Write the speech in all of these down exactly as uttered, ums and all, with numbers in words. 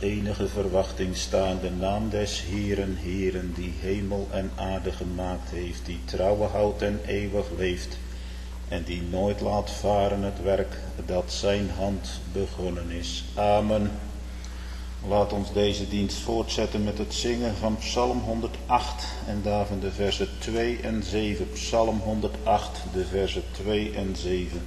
enige verwachting staande naam des Heeren, Heeren, die hemel en aarde gemaakt heeft, die trouwen houdt en eeuwig leeft, en die nooit laat varen het werk dat zijn hand begonnen is. Amen. Laat ons deze dienst voortzetten met het zingen van Psalm honderdacht en daarvan de versen twee en zeven. Psalm honderdacht, de versen twee en zeven.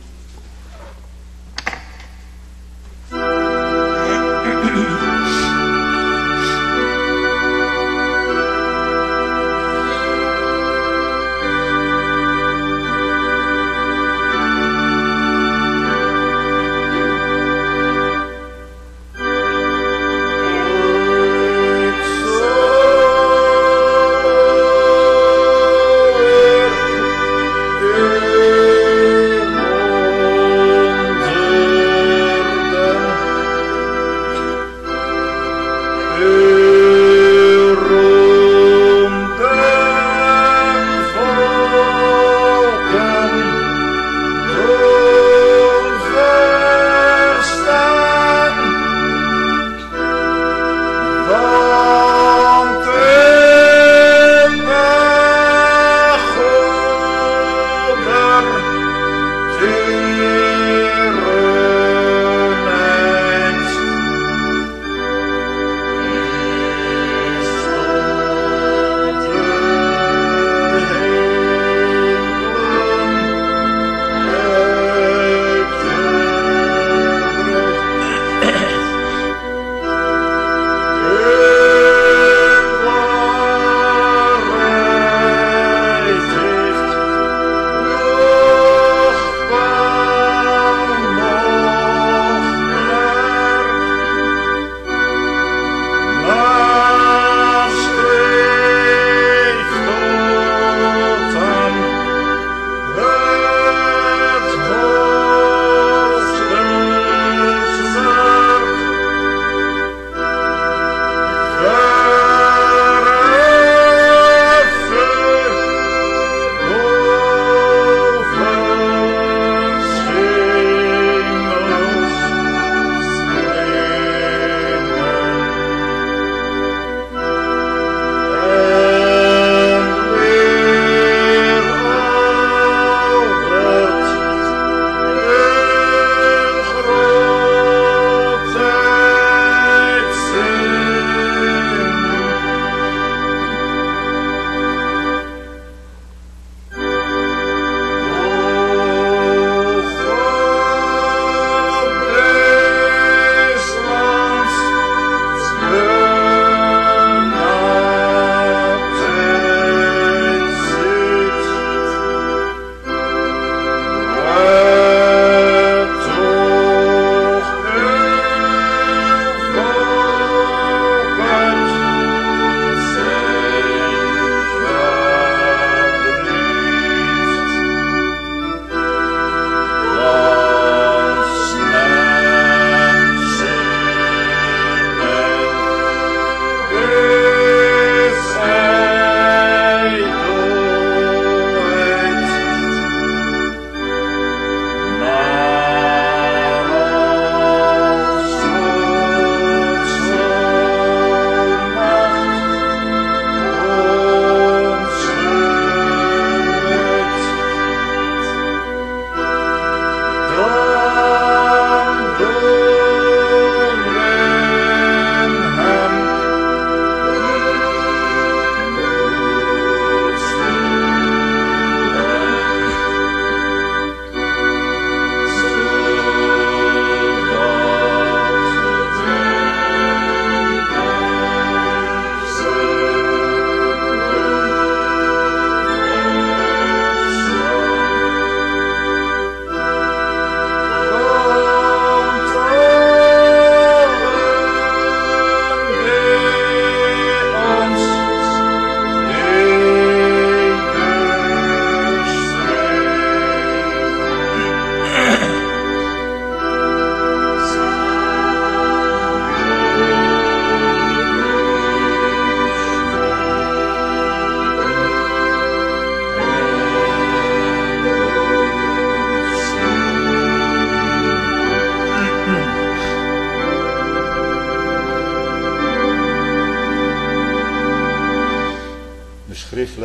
Oh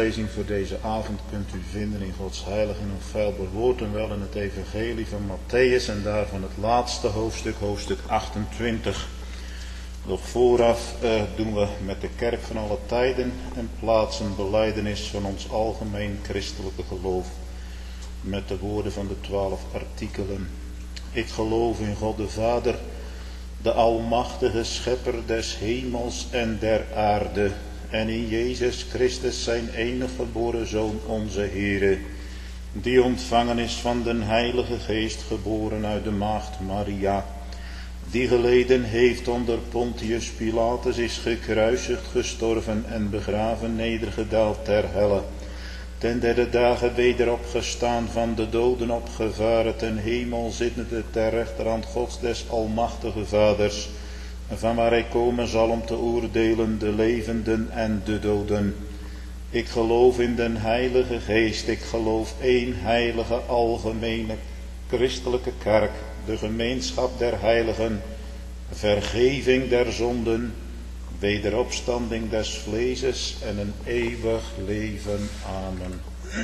schriftlezing voor deze avond kunt u vinden in Gods heilig en onfeilbaar woord en wel in het evangelie van Matthäus en daarvan het laatste hoofdstuk, hoofdstuk achtentwintig. Doch vooraf eh, doen we met de kerk van alle tijden en plaatsen belijdenis van ons algemeen christelijke geloof met de woorden van de twaalf artikelen. Ik geloof in God de Vader, de almachtige schepper des hemels en der aarde, en in Jezus Christus zijn enige geboren Zoon, onze Heere, die ontvangen is van den Heilige Geest, geboren uit de maagd Maria, die geleden heeft onder Pontius Pilatus, is gekruisigd, gestorven en begraven, nedergedaald ter helle, ten derde dagen weder opgestaan, van de doden opgevaren, ten hemel zittende ter rechterhand Gods des almachtige Vaders, van waar hij komen zal om te oordelen de levenden en de doden. Ik geloof in den Heilige Geest, ik geloof één heilige algemene christelijke kerk, de gemeenschap der heiligen, vergeving der zonden, wederopstanding des vleeses en een eeuwig leven. Amen.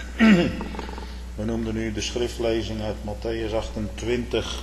We noemden nu de schriftlezing uit Matthäus achtentwintig.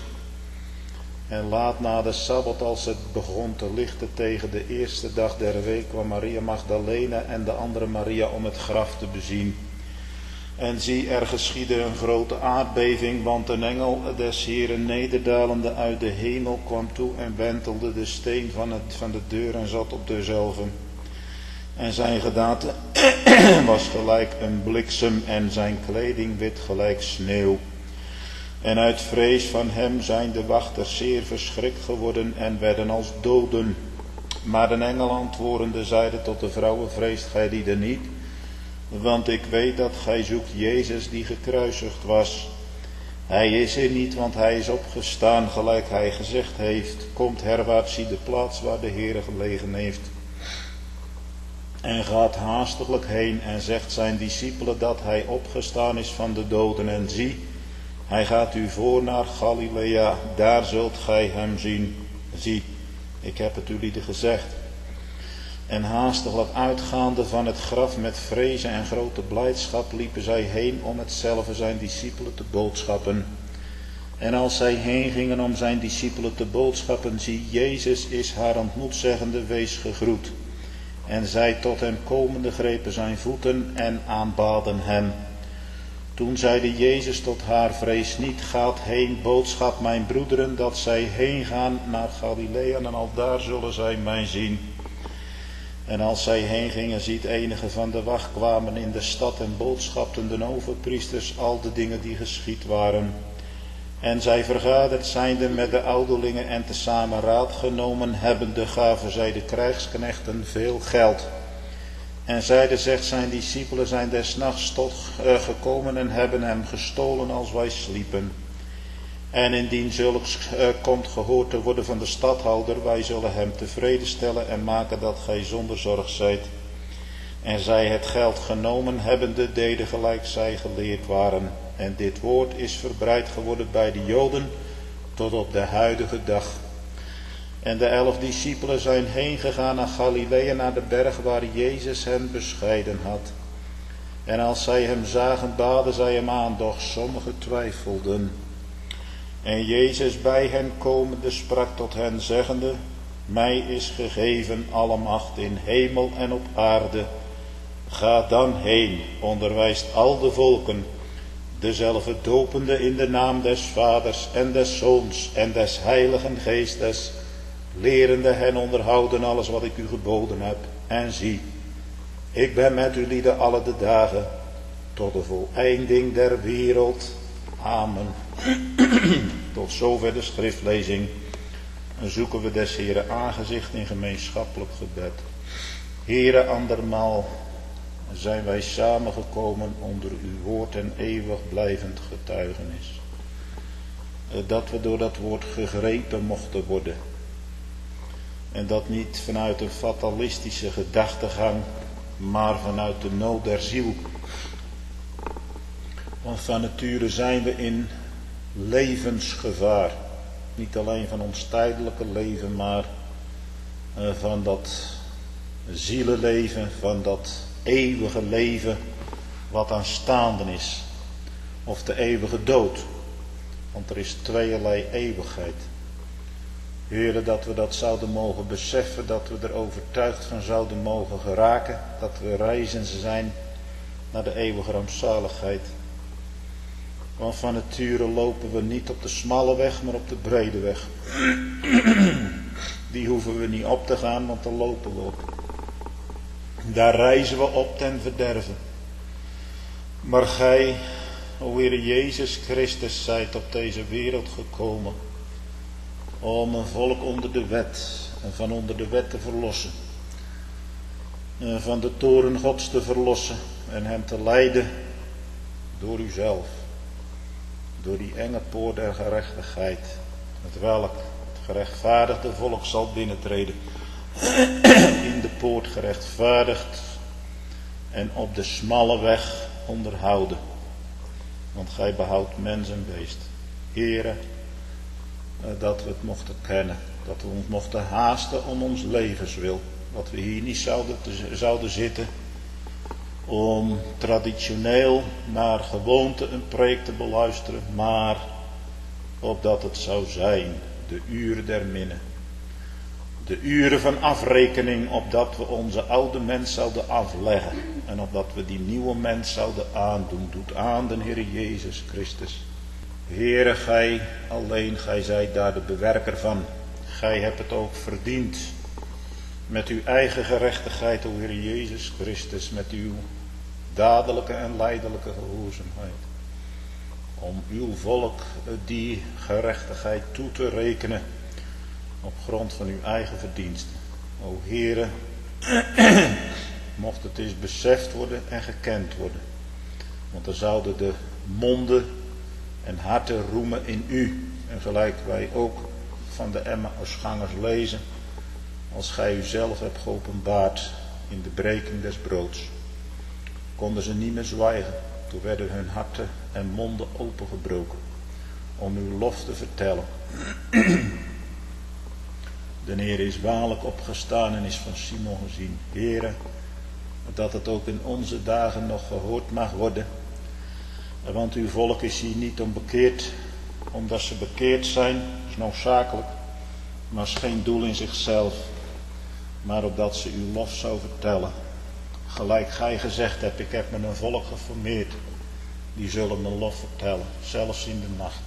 En laat na de Sabbat, als het begon te lichten tegen de eerste dag der week, kwam Maria Magdalena en de andere Maria om het graf te bezien. En zie, er geschiedde een grote aardbeving, want een engel des Heeren nederdalende uit de hemel kwam toe en wentelde de steen van, het, van de deur en zat op dezelve. En zijn gedaante was gelijk een bliksem en zijn kleding wit gelijk sneeuw. En uit vrees van hem zijn de wachters zeer verschrikt geworden en werden als doden. Maar de engel antwoordende zeide tot de vrouwen, vreest gij die er niet, want ik weet dat gij zoekt Jezus die gekruisigd was. Hij is er niet, want hij is opgestaan, gelijk hij gezegd heeft. Komt herwaarts, zie de plaats waar de Heere gelegen heeft. En gaat haastiglijk heen en zegt zijn discipelen dat hij opgestaan is van de doden. En zie, hij gaat u voor naar Galilea, daar zult gij hem zien. Zie, ik heb het jullie gezegd. En haastiglijk uitgaande van het graf met vrezen en grote blijdschap liepen zij heen om hetzelfde zijn discipelen te boodschappen. En als zij heen gingen om zijn discipelen te boodschappen, zie, Jezus is haar ontmoet, zeggende, wees gegroet. En zij tot hem komende grepen zijn voeten en aanbaden hem. Toen zeide Jezus tot haar, vrees niet, gaat heen, boodschap mijn broederen, dat zij heen gaan naar Galilea en al daar zullen zij mij zien. En als zij heen gingen, ziet enige van de wacht kwamen in de stad en boodschapten de overpriesters al de dingen die geschied waren. En zij vergaderd zijnde met de ouderlingen en tezamen raad genomen hebbende, gaven zij de krijgsknechten veel geld. En zeiden, zegt zijn discipelen zijn des nachts tot uh, gekomen en hebben hem gestolen als wij sliepen. En indien zulks uh, komt gehoord te worden van de stadhouder, wij zullen hem tevreden stellen en maken dat gij zonder zorg zijt. En zij het geld genomen hebbende, deden gelijk zij geleerd waren. En dit woord is verbreid geworden bij de Joden tot op de huidige dag. En de elf discipelen zijn heen gegaan naar Galilea, naar de berg waar Jezus hen bescheiden had. En als zij hem zagen, baden zij hem aan, doch sommigen twijfelden. En Jezus bij hen komende sprak tot hen, zeggende, mij is gegeven alle macht in hemel en op aarde. Ga dan heen, onderwijst al de volken, dezelfde dopende in de naam des Vaders en des Zoons en des Heiligen Geestes, lerende hen onderhouden alles wat ik u geboden heb. En zie, ik ben met u lieden alle de dagen, tot de voleinding der wereld. Amen. Tot zover de schriftlezing. En zoeken we des Heeren aangezicht in gemeenschappelijk gebed. Heere, andermaal zijn wij samengekomen onder uw woord en eeuwig blijvend getuigenis. Dat we door dat woord gegrepen mochten worden. En dat niet vanuit een fatalistische gedachtegang, maar vanuit de nood der ziel. Want van nature zijn we in levensgevaar. Niet alleen van ons tijdelijke leven, maar uh, van dat zielenleven, van dat eeuwige leven wat aanstaande is, of de eeuwige dood. Want er is tweeërlei eeuwigheid. Heere, dat we dat zouden mogen beseffen, dat we er overtuigd van zouden mogen geraken, dat we reizen zijn naar de eeuwige rampzaligheid. Want van nature lopen we niet op de smalle weg, maar op de brede weg. Die hoeven we niet op te gaan, want daar lopen we op. Daar reizen we op ten verderven. Maar gij, o Heere Jezus Christus, zijt op deze wereld gekomen om een volk onder de wet en van onder de wet te verlossen. En van de toren Gods te verlossen en hem te leiden door uzelf. Door die enge poort der gerechtigheid, met welk het gerechtvaardigde volk zal binnentreden. In de poort gerechtvaardigd en op de smalle weg onderhouden. Want gij behoudt mens en beest. Heere, dat we het mochten kennen. Dat we ons mochten haasten om ons levenswil. Dat we hier niet zouden, zouden zitten om traditioneel naar gewoonte een preek te beluisteren. Maar opdat het zou zijn de uren der minne. De uren van afrekening, opdat we onze oude mens zouden afleggen. En opdat we die nieuwe mens zouden aandoen. Doet aan den Heer Jezus Christus. Heere, gij alleen, gij zijt daar de bewerker van. Gij hebt het ook verdiend. Met uw eigen gerechtigheid, o Heer Jezus Christus. Met uw dadelijke en lijdelijke gehoorzaamheid. Om uw volk die gerechtigheid toe te rekenen. Op grond van uw eigen verdiensten. O Heere, mocht het eens beseft worden en gekend worden. Want dan zouden de monden en harten roemen in u. En gelijk wij ook van de Emmausgangers lezen. Als gij uzelf hebt geopenbaard in de breking des broods. Konden ze niet meer zwijgen. Toen werden hun harten en monden opengebroken. Om uw lof te vertellen. De Heer is waarlijk opgestaan en is van Simon gezien. Heere, dat het ook in onze dagen nog gehoord mag worden. Want uw volk is hier niet om bekeerd, omdat ze bekeerd zijn, dat is noodzakelijk. Maar is geen doel in zichzelf, maar opdat ze uw lof zou vertellen. Gelijk gij gezegd hebt, ik heb me een volk geformeerd, die zullen mijn lof vertellen, zelfs in de nacht.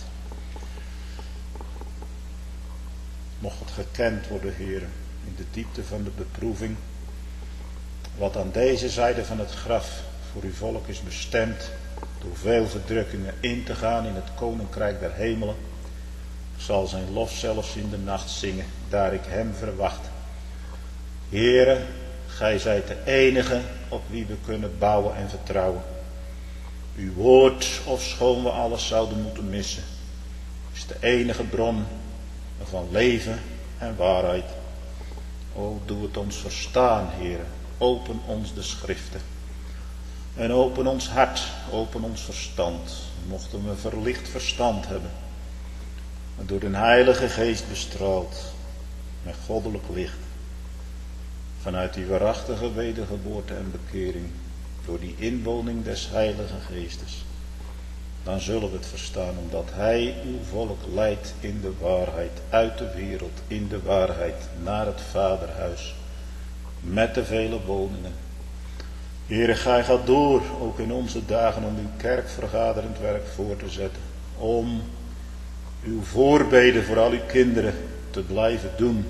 Mocht het gekend worden, Heere, in de diepte van de beproeving, wat aan deze zijde van het graf voor uw volk is bestemd, door veel verdrukkingen in te gaan in het koninkrijk der hemelen, zal zijn lof zelfs in de nacht zingen, daar ik hem verwacht. Heere, gij zijt de enige op wie we kunnen bouwen en vertrouwen. Uw woord, ofschoon we alles zouden moeten missen, is de enige bron van leven en waarheid. O, doe het ons verstaan, Heere. Open ons de schriften. En open ons hart, open ons verstand. Mochten we verlicht verstand hebben. En door de Heilige Geest bestraald. Met goddelijk licht. Vanuit die waarachtige wedergeboorte en bekering. Door die inwoning des Heilige Geestes. Dan zullen we het verstaan, omdat Hij uw volk leidt in de waarheid, uit de wereld, in de waarheid, naar het Vaderhuis, met de vele woningen. Heere, gij gaat door, ook in onze dagen, om uw kerkvergaderend werk voor te zetten, om uw voorbeden voor al uw kinderen te blijven doen.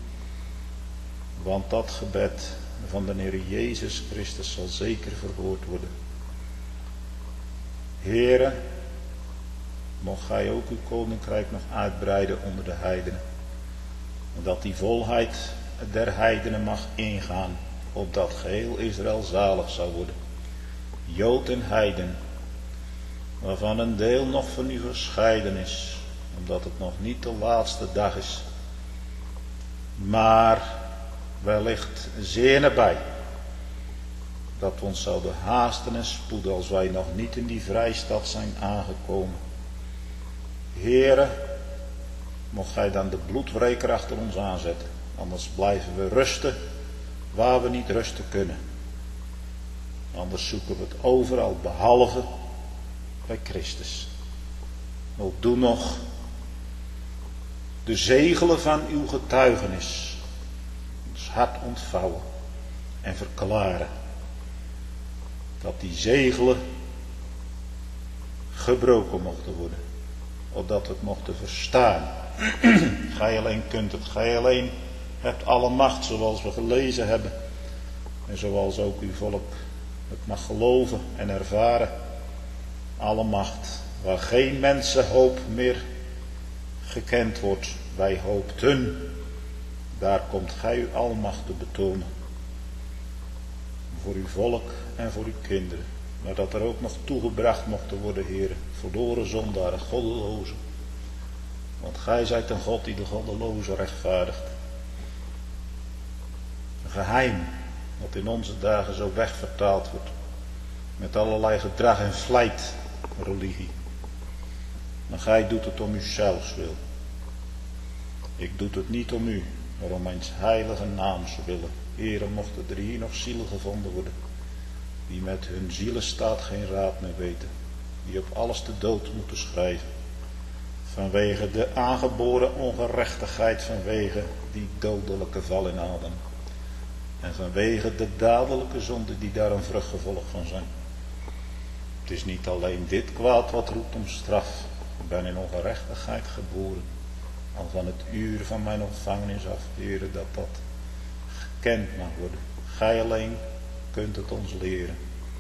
Want dat gebed van de Heer Jezus Christus zal zeker verhoord worden. Heere, mocht gij ook uw koninkrijk nog uitbreiden onder de heidenen. En dat die volheid der heidenen mag ingaan, opdat geheel Israël zalig zou worden. Jood en heiden, waarvan een deel nog van u gescheiden is, omdat het nog niet de laatste dag is. Maar wellicht zeer nabij. Dat we ons zouden haasten en spoeden als wij nog niet in die vrijstad zijn aangekomen. Heere, mocht gij dan de bloedwreker achter ons aanzetten. Anders blijven we rusten waar we niet rusten kunnen. Anders zoeken we het overal behalve bij Christus. O, doe nog de zegelen van uw getuigenis ons hart ontvouwen en verklaren dat die zegelen gebroken mochten worden, opdat we het mochten verstaan. Gij alleen kunt het, gij alleen hebt alle macht, zoals we gelezen hebben en zoals ook uw volk het mag geloven en ervaren. Alle macht, waar geen mensenhoop meer gekend wordt, wij hoopten, daar komt gij uw almacht te betonen. Voor uw volk en voor uw kinderen. Maar dat er ook nog toegebracht mochten worden, heren, verloren zondaren, goddelozen. Want gij zijt een God die de goddelozen rechtvaardigt. Een geheim dat in onze dagen zo wegvertaald wordt. Met allerlei gedrag en vlijt, religie. Maar gij doet het om uzelfs wil. Ik doe het niet om u, maar om mijn heilige naams willen. Heren, mochten er hier nog zielen gevonden worden, die met hun zielenstaat geen raad meer weten, die op alles de dood moeten schrijven, vanwege de aangeboren ongerechtigheid, vanwege die dodelijke val in Adam, en vanwege de dadelijke zonde die daar een vruchtgevolg van zijn. Het is niet alleen dit kwaad wat roept om straf. Ik ben in ongerechtigheid geboren, al van het uur van mijn ontvangenis af, heren, dat dat gekend mag worden. Gij alleen kunt het ons leren.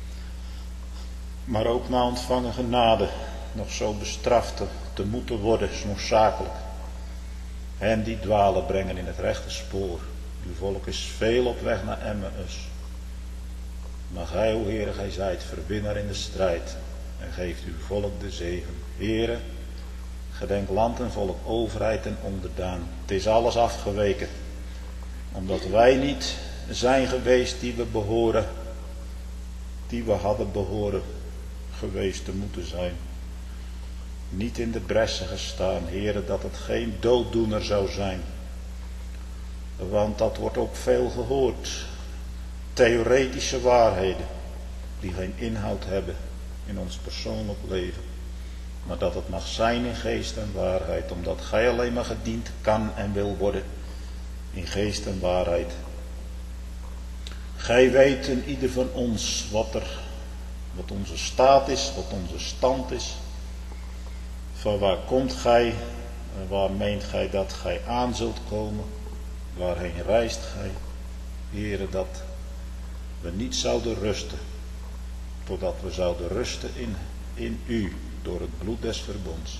Maar ook na ontvangen genade nog zo bestraft te, te moeten worden is noodzakelijk. Hen die dwalen brengen in het rechte spoor. Uw volk is veel op weg naar Emmaus. Maar gij, o Heere, gij zijt verwinnaar in de strijd en geeft uw volk de zegen. Heere, gedenk land en volk, overheid en onderdaan. Het is alles afgeweken, omdat wij niet zijn geweest die we behoren, die we hadden behoren geweest te moeten zijn. Niet in de bressen gestaan, Heere, dat het geen dooddoener zou zijn. Want dat wordt ook veel gehoord. Theoretische waarheden die geen inhoud hebben in ons persoonlijk leven. Maar dat het mag zijn in geest en waarheid, omdat gij alleen maar gediend kan en wil worden in geest en waarheid. Gij weet in ieder van ons wat er, wat onze staat is, wat onze stand is. Van waar komt gij en waar meent gij dat gij aan zult komen? Waarheen reist gij? Heere, dat we niet zouden rusten, totdat we zouden rusten in, in u, door het bloed des verbonds.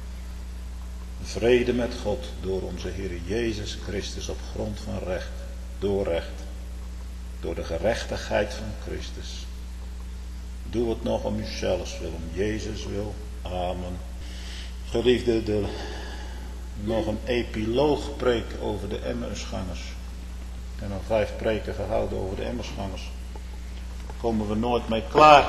Vrede met God, door onze Heere Jezus Christus, op grond van recht, door recht, door de gerechtigheid van Christus. Doe het nog om uzelfs wil, om Jezus wil. Amen. Geliefde, de, nog een epiloogpreek over de Emmausgangers. Ik heb nog vijf preken gehouden over de Emmausgangers. Daar komen we nooit mee klaar.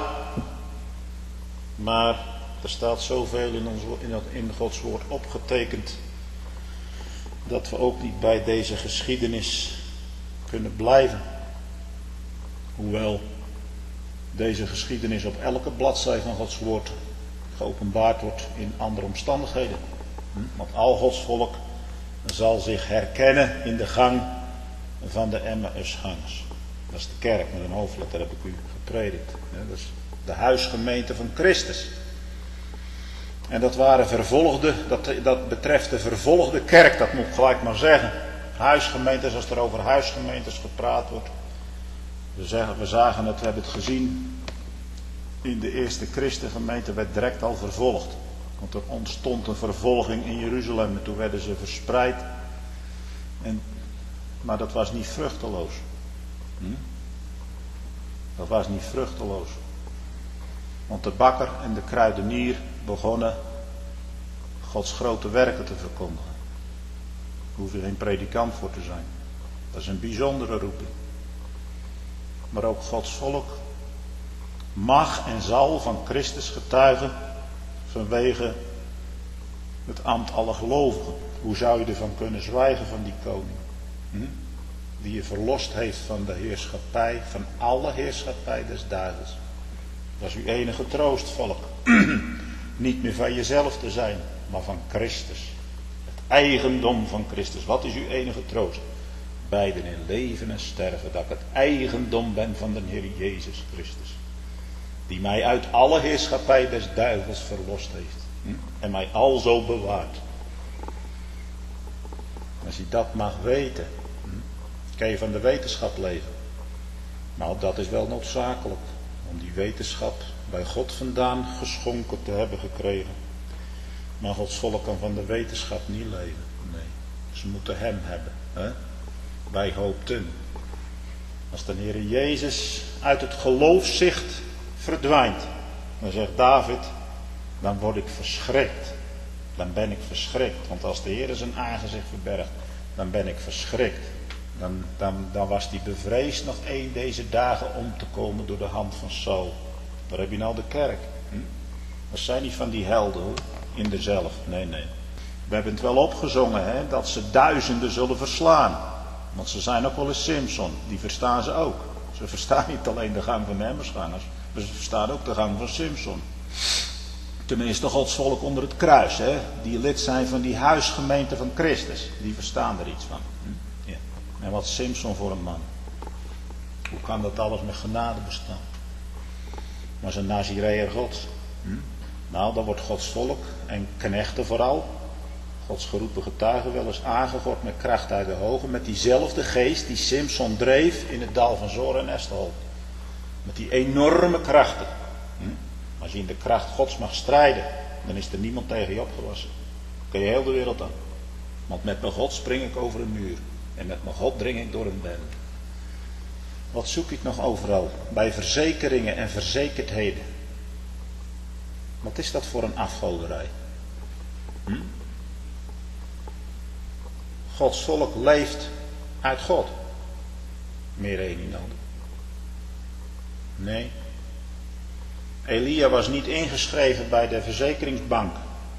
Maar er staat zoveel in, ons, in, in Gods woord opgetekend, dat we ook niet bij deze geschiedenis kunnen blijven. Hoewel deze geschiedenis op elke bladzij van Gods woord geopenbaard wordt in andere omstandigheden. Want al Gods volk zal zich herkennen in de gang van de Emmausgangers. Dat is de kerk met een hoofdletter, heb ik u gepredikt. Dat is de huisgemeente van Christus. En dat waren vervolgde, dat, dat betreft de vervolgde kerk, dat moet ik gelijk maar zeggen. Huisgemeentes, als er over huisgemeentes gepraat wordt. We, zeggen, we zagen het, we hebben het gezien. In de eerste christengemeente werd direct al vervolgd. Want er ontstond een vervolging in Jeruzalem en toen werden ze verspreid. En, maar dat was niet vruchteloos. Hm? Dat was niet vruchteloos. Want de bakker en de kruidenier begonnen Gods grote werken te verkondigen. Daar hoef je geen predikant voor te zijn. Dat is een bijzondere roeping. Maar ook Gods volk mag en zal van Christus getuigen vanwege het ambt alle gelovigen. Hoe zou je ervan kunnen zwijgen van die koning? Hm? Die je verlost heeft van de heerschappij, van alle heerschappij des duivels. Dat is uw enige troost, volk. Niet meer van jezelf te zijn, maar van Christus. Het eigendom van Christus. Wat is uw enige troost? Beiden in leven en sterven. Dat ik het eigendom ben van de Heer Jezus Christus. Die mij uit alle heerschappij des duivels verlost heeft. Hm? En mij alzo bewaart. Als je dat mag weten. Hm? Kan je van de wetenschap leven. Nou, dat is wel noodzakelijk. Om die wetenschap bij God vandaan geschonken te hebben gekregen. Maar Gods volk kan van de wetenschap niet leven. Nee, ze moeten hem hebben. Hè? Wij hoopten. Als de Heer Jezus uit het geloofszicht verdwijnt. Dan zegt David, dan word ik verschrikt. Dan ben ik verschrikt. Want als de Heer zijn aangezicht verbergt, dan ben ik verschrikt. Dan, dan, dan was hij bevreesd nog één deze dagen om te komen door de hand van Saul. Daar heb je nou de kerk. Hm? Dat zijn niet van die helden hoor, in dezelf. Nee, nee. We hebben het wel opgezongen hè, dat ze duizenden zullen verslaan. Want ze zijn ook wel eens Simson. Die verstaan ze ook. Ze verstaan niet alleen de gang van de Emmersgangers. Maar ze verstaan ook de gang van Simson. Tenminste Gods volk onder het kruis. Hè, die lid zijn van die huisgemeente van Christus. Die verstaan er iets van. Hm? Ja. En wat Simson voor een man. Hoe kan dat alles met genade bestaan? Maar zijn Nazireër God. Hm? Nou, dan wordt Gods volk en knechten vooral, Gods geroepen getuigen, wel eens aangegord met kracht uit de hoge, met diezelfde geest die Simson dreef in het dal van Zor en Eshtaol. Met die enorme krachten. Hm? Als je in de kracht Gods mag strijden, dan is er niemand tegen je opgewassen. Dan kun je heel de wereld aan. Want met mijn God spring ik over een muur. En met mijn God dring ik door een bende. Wat zoek ik nog overal? Bij verzekeringen en verzekerdheden. Wat is dat voor een afgoderij? Hm? Gods volk leeft uit God. Meer één niet nodig. Nee. Elia was niet ingeschreven bij de verzekeringsbank.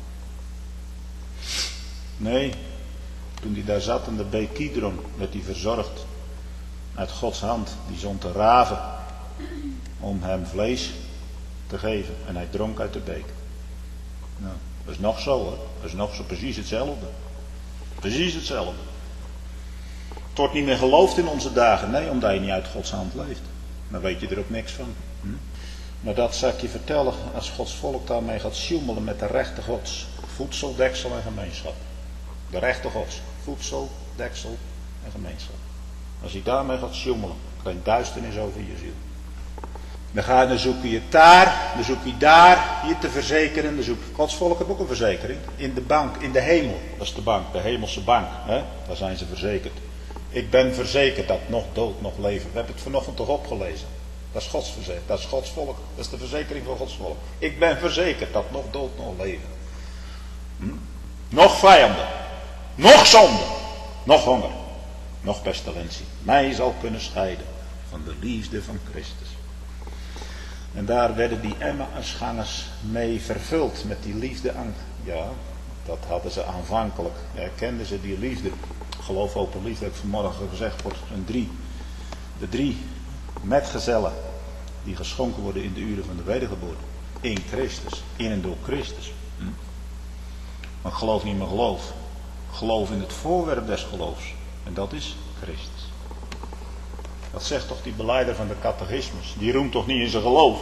Nee. Toen hij daar zat in de beek Kidron werd hij verzorgd. Uit Gods hand. Die zond de raven om hem vlees te geven. En hij dronk uit de beek. Nou, dat is nog zo hoor. Dat is nog zo precies hetzelfde. Precies hetzelfde. Het wordt niet meer geloofd in onze dagen. Nee, omdat je niet uit Gods hand leeft. Dan weet je er ook niks van. Hm? Maar dat zal ik je vertellen als Gods volk daarmee gaat sjoemelen met de rechte Gods. Voedsel, deksel en gemeenschap. De rechte Gods. Voedsel, deksel en gemeenschap. Als je daarmee gaat sjoemelen, krijg je duisternis over je ziel. Dan, ga je, dan zoek je het daar, dan zoek je daar, je te verzekeren. Dan zoek je, Gods volk heeft ook een verzekering. In de bank, in de hemel. Dat is de bank, de hemelse bank. Hè? Daar zijn ze verzekerd. Ik ben verzekerd dat nog dood, nog leven. We hebben het vanochtend toch opgelezen. Dat is Gods verzekering, dat is Gods volk. Dat is de verzekering van Gods volk. Ik ben verzekerd dat nog dood, nog leven. Hm? Nog vijanden. Nog zonde. Nog honger. Nog pestilentie. Mij zal kunnen scheiden van de liefde van Christus. En daar werden die Emmausgangers mee vervuld met die liefde aan. Ja, dat hadden ze aanvankelijk. Herkenden ze die liefde. Geloof open liefde, heb ik vanmorgen gezegd, wordt een drie. De drie metgezellen die geschonken worden in de uren van de wedergeboorte. In Christus. In en door Christus. Hm? Maar geloof niet meer geloof. Geloof in het voorwerp des geloofs. En dat is Christus. Dat zegt toch die belijder van de catechismus. Die roemt toch niet in zijn geloof.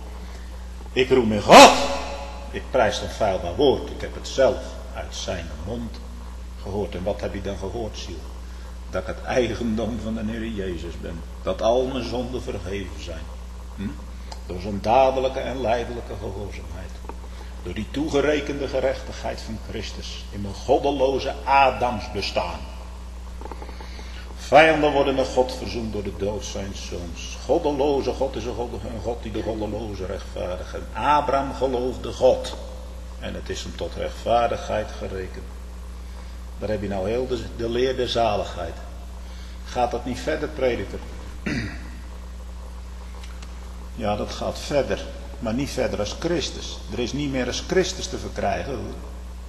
Ik roem in God. Ik prijs het onfeilbaar woord. Ik heb het zelf uit zijn mond gehoord. En wat heb je dan gehoord, ziel? Dat ik het eigendom van de Heer Jezus ben. Dat al mijn zonden vergeven zijn. Hm? Door zo'n dadelijke en lijdelijke gehoorzaamheid. Door die toegerekende gerechtigheid van Christus. In mijn goddeloze Adams bestaan. Vijanden worden met God verzoend door de dood zijn zoons. Goddeloze God is een God, een God die de goddeloze rechtvaardigt. En Abraham geloofde God. En het is hem tot rechtvaardigheid gerekend. Daar heb je nou heel de, de leer der zaligheid. Gaat dat niet verder, prediker? Ja, dat gaat verder. Maar niet verder als Christus. Er is niet meer als Christus te verkrijgen. Hoor.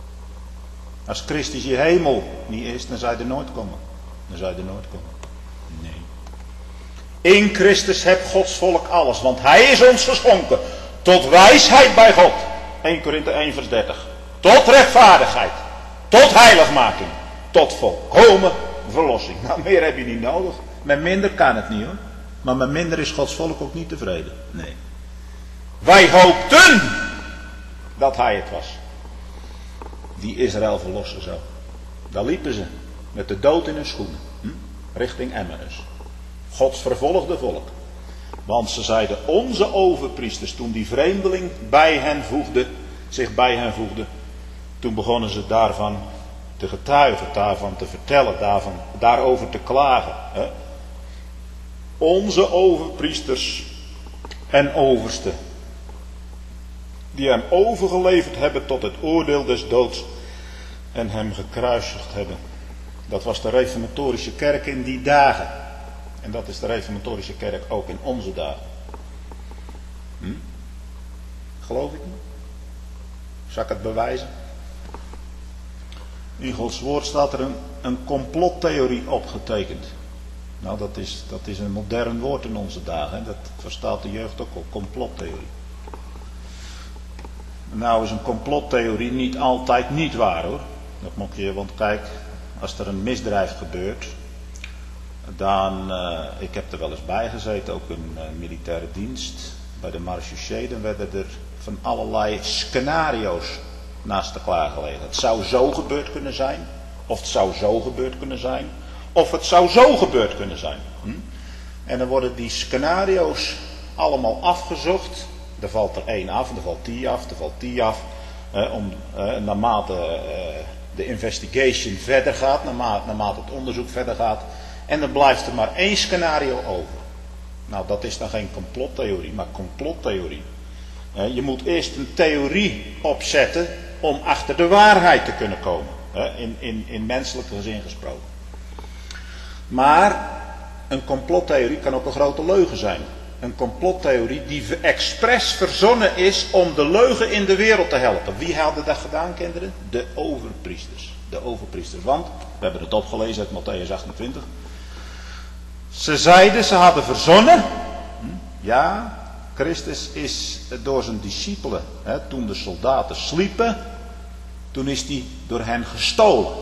Als Christus je hemel niet is, dan zou je er nooit komen. Dan zou je er nooit komen. Nee. In Christus hebt Gods volk alles, want hij is ons geschonken tot wijsheid bij God. Eerste Korinthe één vers dertig. Tot rechtvaardigheid, tot heiligmaking, tot volkomen verlossing. Nou, meer heb je niet nodig. Met minder kan het niet hoor. Maar met minder is Gods volk ook niet tevreden. Nee. Wij hoopten dat hij het was. Die Israël verlossen zou. Daar liepen ze. Met de dood in hun schoenen. Hm? Richting Emmaus. Gods vervolgde volk. Want ze zeiden, onze overpriesters, toen die vreemdeling bij hen voegde, zich bij hen voegde, toen begonnen ze daarvan te getuigen, daarvan te vertellen, daarvan, daarover te klagen. Hè? Onze overpriesters en oversten, die hem overgeleverd hebben tot het oordeel des doods en hem gekruisigd hebben. Dat was de reformatorische kerk in die dagen. En dat is de reformatorische kerk ook in onze dagen. Hm? Geloof ik niet? Zal ik het bewijzen? In Gods woord staat er een, een complottheorie opgetekend. Nou, dat is, dat is een modern woord in onze dagen. Hè? Dat verstaat de jeugd ook al, complottheorie. Nou is een complottheorie niet altijd niet waar hoor. Dat moet je, want kijk, als er een misdrijf gebeurt, dan, uh, ik heb er wel eens bij gezeten, ook in uh, militaire dienst, bij de marechaussee, dan werden er van allerlei scenario's naast elkaar gelegd. Het zou zo gebeurd kunnen zijn, of het zou zo gebeurd kunnen zijn, of het zou zo gebeurd kunnen zijn. Hm? En dan worden die scenario's allemaal afgezocht. Er valt er één af, er valt die af, er valt die af. Eh, om, eh, naarmate eh, de investigation verder gaat, naarmate, naarmate het onderzoek verder gaat. En dan blijft er maar één scenario over. Nou, dat is dan geen complottheorie, maar complottheorie. Eh, je moet eerst een theorie opzetten om achter de waarheid te kunnen komen. Eh, in, in, in menselijke zin gesproken. Maar een complottheorie kan ook een grote leugen zijn. Een complottheorie die expres verzonnen is om de leugen in de wereld te helpen. Wie hadden dat gedaan, kinderen? De overpriesters. De overpriesters. Want, we hebben het opgelezen uit Mattheüs achtentwintig. Ze zeiden, ze hadden verzonnen. Ja, Christus is door zijn discipelen, hè, toen de soldaten sliepen, toen is hij door hen gestolen.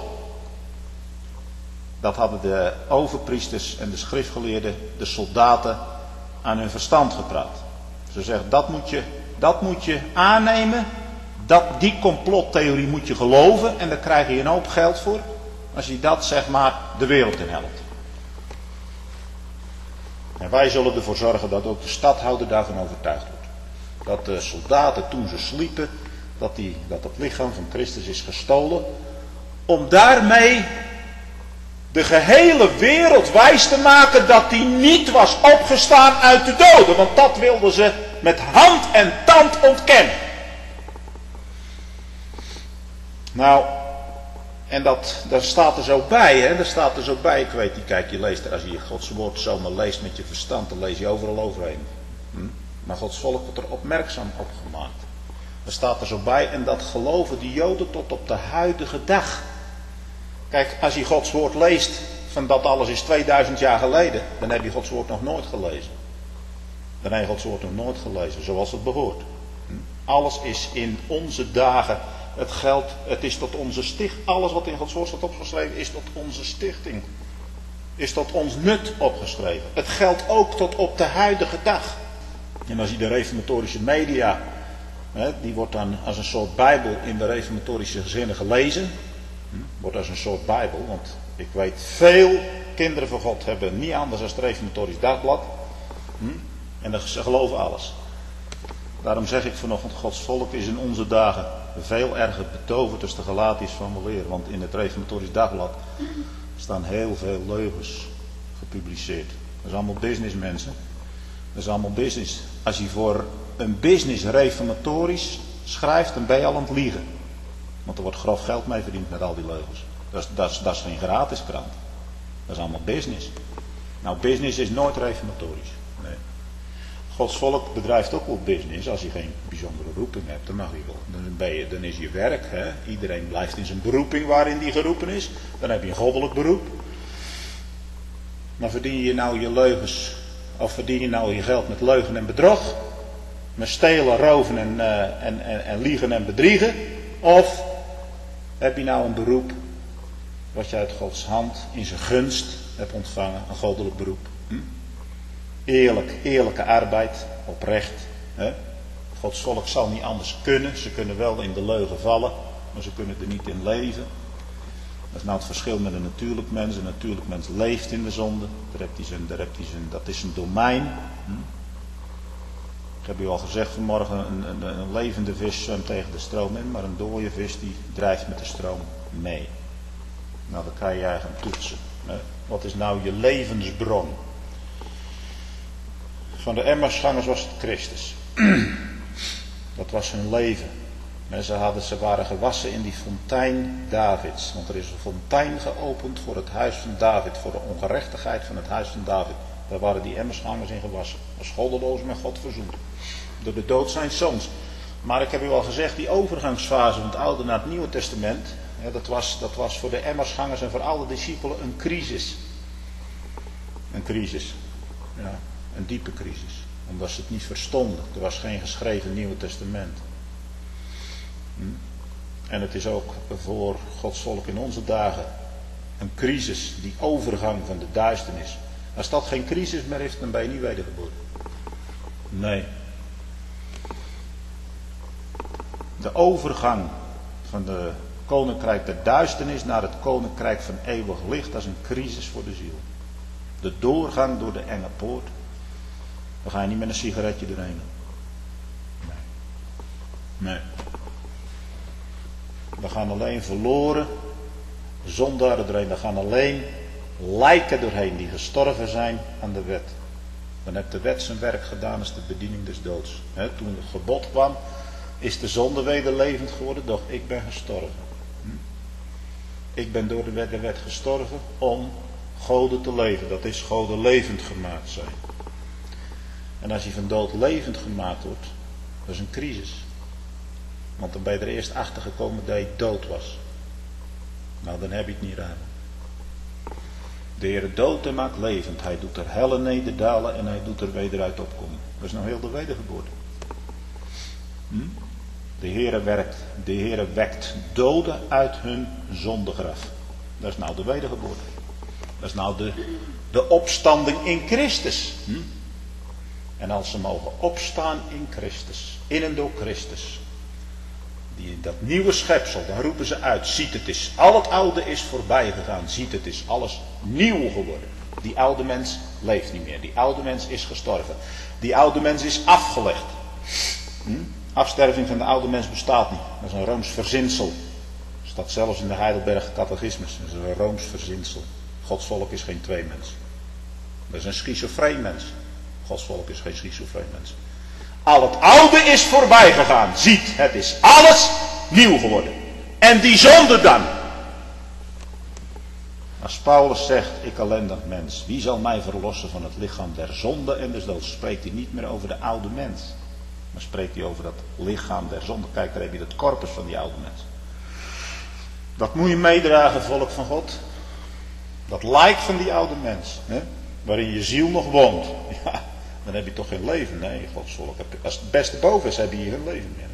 Dat hadden de overpriesters en de schriftgeleerden, de soldaten, aan hun verstand gepraat. Ze zeggen, dat moet je, dat moet je aannemen, dat, die complottheorie moet je geloven en daar krijg je een hoop geld voor, als je dat zeg maar de wereld in helpt. En wij zullen ervoor zorgen dat ook de stadhouder daarvan overtuigd wordt. Dat de soldaten toen ze sliepen, dat, die, dat het lichaam van Christus is gestolen, om daarmee de gehele wereld wijs te maken dat hij niet was opgestaan uit de doden. Want dat wilden ze met hand en tand ontkennen. Nou, en dat, daar staat er zo bij, hè. Daar staat er zo bij, ik weet niet, kijk, je leest er, als je Gods woord zomaar leest met je verstand, dan lees je overal overheen. Hm? Maar Gods volk wordt er opmerkzaam op gemaakt. Er staat er zo bij, en dat geloven de Joden tot op de huidige dag. Kijk, als je Gods woord leest, van dat alles is tweeduizend jaar geleden, dan heb je Gods woord nog nooit gelezen. Dan heb je Gods woord nog nooit gelezen, zoals het behoort. Hm? Alles is in onze dagen, het geldt, het is tot onze stichting, alles wat in Gods woord staat opgeschreven, is tot onze stichting. Is tot ons nut opgeschreven. Het geldt ook tot op de huidige dag. En als je de reformatorische media, hè, die wordt dan als een soort bijbel in de reformatorische gezinnen gelezen. Wordt als een soort bijbel, want ik weet veel kinderen van God hebben niet anders dan het reformatorisch dagblad. Hm? En ze geloven alles. Daarom zeg ik vanochtend, Gods volk is in onze dagen veel erger betoverd als de Galatiërs van weleer. Want in het reformatorisch dagblad staan heel veel leugens gepubliceerd. Dat is allemaal businessmensen. Dat is allemaal business. Als je voor een business reformatorisch schrijft, dan ben je al aan het liegen. Want er wordt grof geld mee verdiend met al die leugens. Dat is, dat is, dat is geen gratis krant. Dat is allemaal business. Nou, business is nooit reformatorisch. Nee. Gods volk bedrijft ook wel business. Als je geen bijzondere roeping hebt, dan mag je wel. Dan, ben je, dan is je werk. Hè? Iedereen blijft in zijn beroeping waarin die geroepen is. Dan heb je een goddelijk beroep. Maar verdien je nou je leugens, of verdien je nou je geld met leugen en bedrog? Met stelen, roven en, uh, en, en, en liegen en bedriegen? Of heb je nou een beroep wat je uit Gods hand in zijn gunst hebt ontvangen, een goddelijk beroep? Hm? Eerlijk, eerlijke arbeid, oprecht. Hè? Gods volk zal niet anders kunnen. Ze kunnen wel in de leugen vallen, maar ze kunnen er niet in leven. Dat is nou het verschil met een natuurlijk mens. Een natuurlijk mens leeft in de zonde. Daar hebt hij zijn, daar hebt hij zijn, dat is zijn domein. Hm? Ik heb u al gezegd vanmorgen, een, een, een levende vis zwemt tegen de stroom in, maar een dode vis die drijft met de stroom mee. Nou, dan kan je eigenlijk toetsen. Hè? Wat is nou je levensbron? Van de Emmausgangers was het Christus. Dat was hun leven. Ze, hadden, ze waren gewassen in die fontein Davids. Want er is een fontein geopend voor het huis van David. Voor de ongerechtigheid van het huis van David. Daar waren die Emmausgangers in gewassen. Als goddeloos met God verzoend. Door de dood zijn zoons. Maar ik heb u al gezegd, die overgangsfase van het Oude naar het Nieuwe Testament. Ja, dat, was, dat was voor de Emmausgangers en voor alle discipelen een crisis. Een crisis. Ja, een diepe crisis. Omdat ze het niet verstonden. Er was geen geschreven Nieuwe Testament. Hm? En het is ook voor Gods volk in onze dagen een crisis. Die overgang van de duisternis. Als dat geen crisis meer is, dan ben je niet wedergeboren. Nee. De overgang van de koninkrijk der duisternis naar het koninkrijk van eeuwig licht, dat is een crisis voor de ziel. De doorgang door de enge poort. Dan ga je niet met een sigaretje doorheen. Nee. Nee. We gaan alleen verloren zondaren doorheen. We gaan alleen lijken doorheen die gestorven zijn aan de wet. Dan heeft de wet zijn werk gedaan als de bediening des doods. He, toen het gebod kwam, is de zonde weder levend geworden, doch ik ben gestorven. Hm? Ik ben door de wet, de wet gestorven om goden te leven. Dat is goden levend gemaakt zijn. En als je van dood levend gemaakt wordt, dat is een crisis. Want dan ben je er eerst achter gekomen dat je dood was. Nou, dan heb je het niet raar. De Heer doodt en maakt levend. Hij doet er helle nederdalen en hij doet er wederuit opkomen. Dat is nou heel de wedergeboorte. Hm? De Heer werkt, de Heer wekt doden uit hun zondegraf. Dat is nou de wedergeboorte. Dat is nou de, de opstanding in Christus. Hm? En als ze mogen opstaan in Christus, in en door Christus, die, dat nieuwe schepsel, dan roepen ze uit, ziet het is, al het oude is voorbij gegaan, ziet het is alles nieuw geworden. Die oude mens leeft niet meer, die oude mens is gestorven, die oude mens is afgelegd. Hm? Afsterving van de oude mens bestaat niet, dat is een Rooms verzinsel. Dat staat zelfs in de Heidelberg Catechismus, dat is een Rooms verzinsel. Gods volk is geen tweemens. Dat is een schizofreen mens. Gods volk is geen schizofreen mens. Al het oude is voorbij gegaan. Ziet, het is alles nieuw geworden. En die zonde dan. Als Paulus zegt, ik ellendig mens, wie zal mij verlossen van het lichaam der zonde en des doods? Spreekt hij niet meer over de oude mens. Maar spreekt hij over dat lichaam der zonde. Kijk, daar heb je het corpus van die oude mens. Dat moet je meedragen, volk van God. Dat lijk van die oude mens. Hè? Waarin je ziel nog woont. Ja, dan heb je toch geen leven. Nee, Gods volk. Als het beste boven is, heb je hier geen leven meer.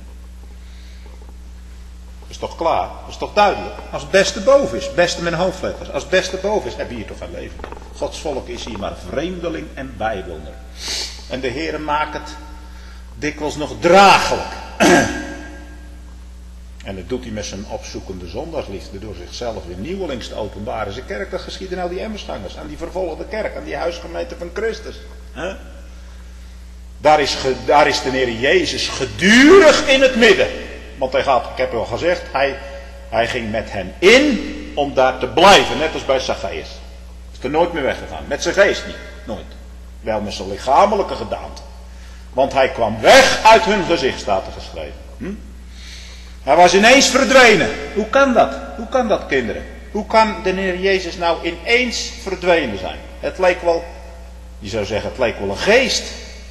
Dat is toch klaar? Dat is toch duidelijk? Als het beste boven is, beste met een hoofdletters. Als het beste boven is, heb je hier toch geen leven meer. Gods volk is hier maar vreemdeling en bijwoner. En de Heere maakt het dikwijls nog draaglijk. En dat doet hij met zijn opzoekende zondagsliefde door zichzelf weer nieuwelings te openbaren. Zijn kerk, dat geschieden nou die Emmausgangers, aan die vervolgde kerk, aan die huisgemeente van Christus. Huh? Daar, is ge, daar is de Heer Jezus gedurig in het midden. Want hij gaat, ik heb al gezegd, hij, hij ging met hen in om daar te blijven, net als bij Zacchaeus. Is er nooit meer weggegaan, met zijn geest niet, nooit. Wel met zijn lichamelijke gedaante. Want hij kwam weg uit hun gezicht, staat er geschreven. Hm? Hij was ineens verdwenen. Hoe kan dat? Hoe kan dat, kinderen? Hoe kan de Heer Jezus nou ineens verdwenen zijn? Het leek wel, je zou zeggen, het leek wel een geest.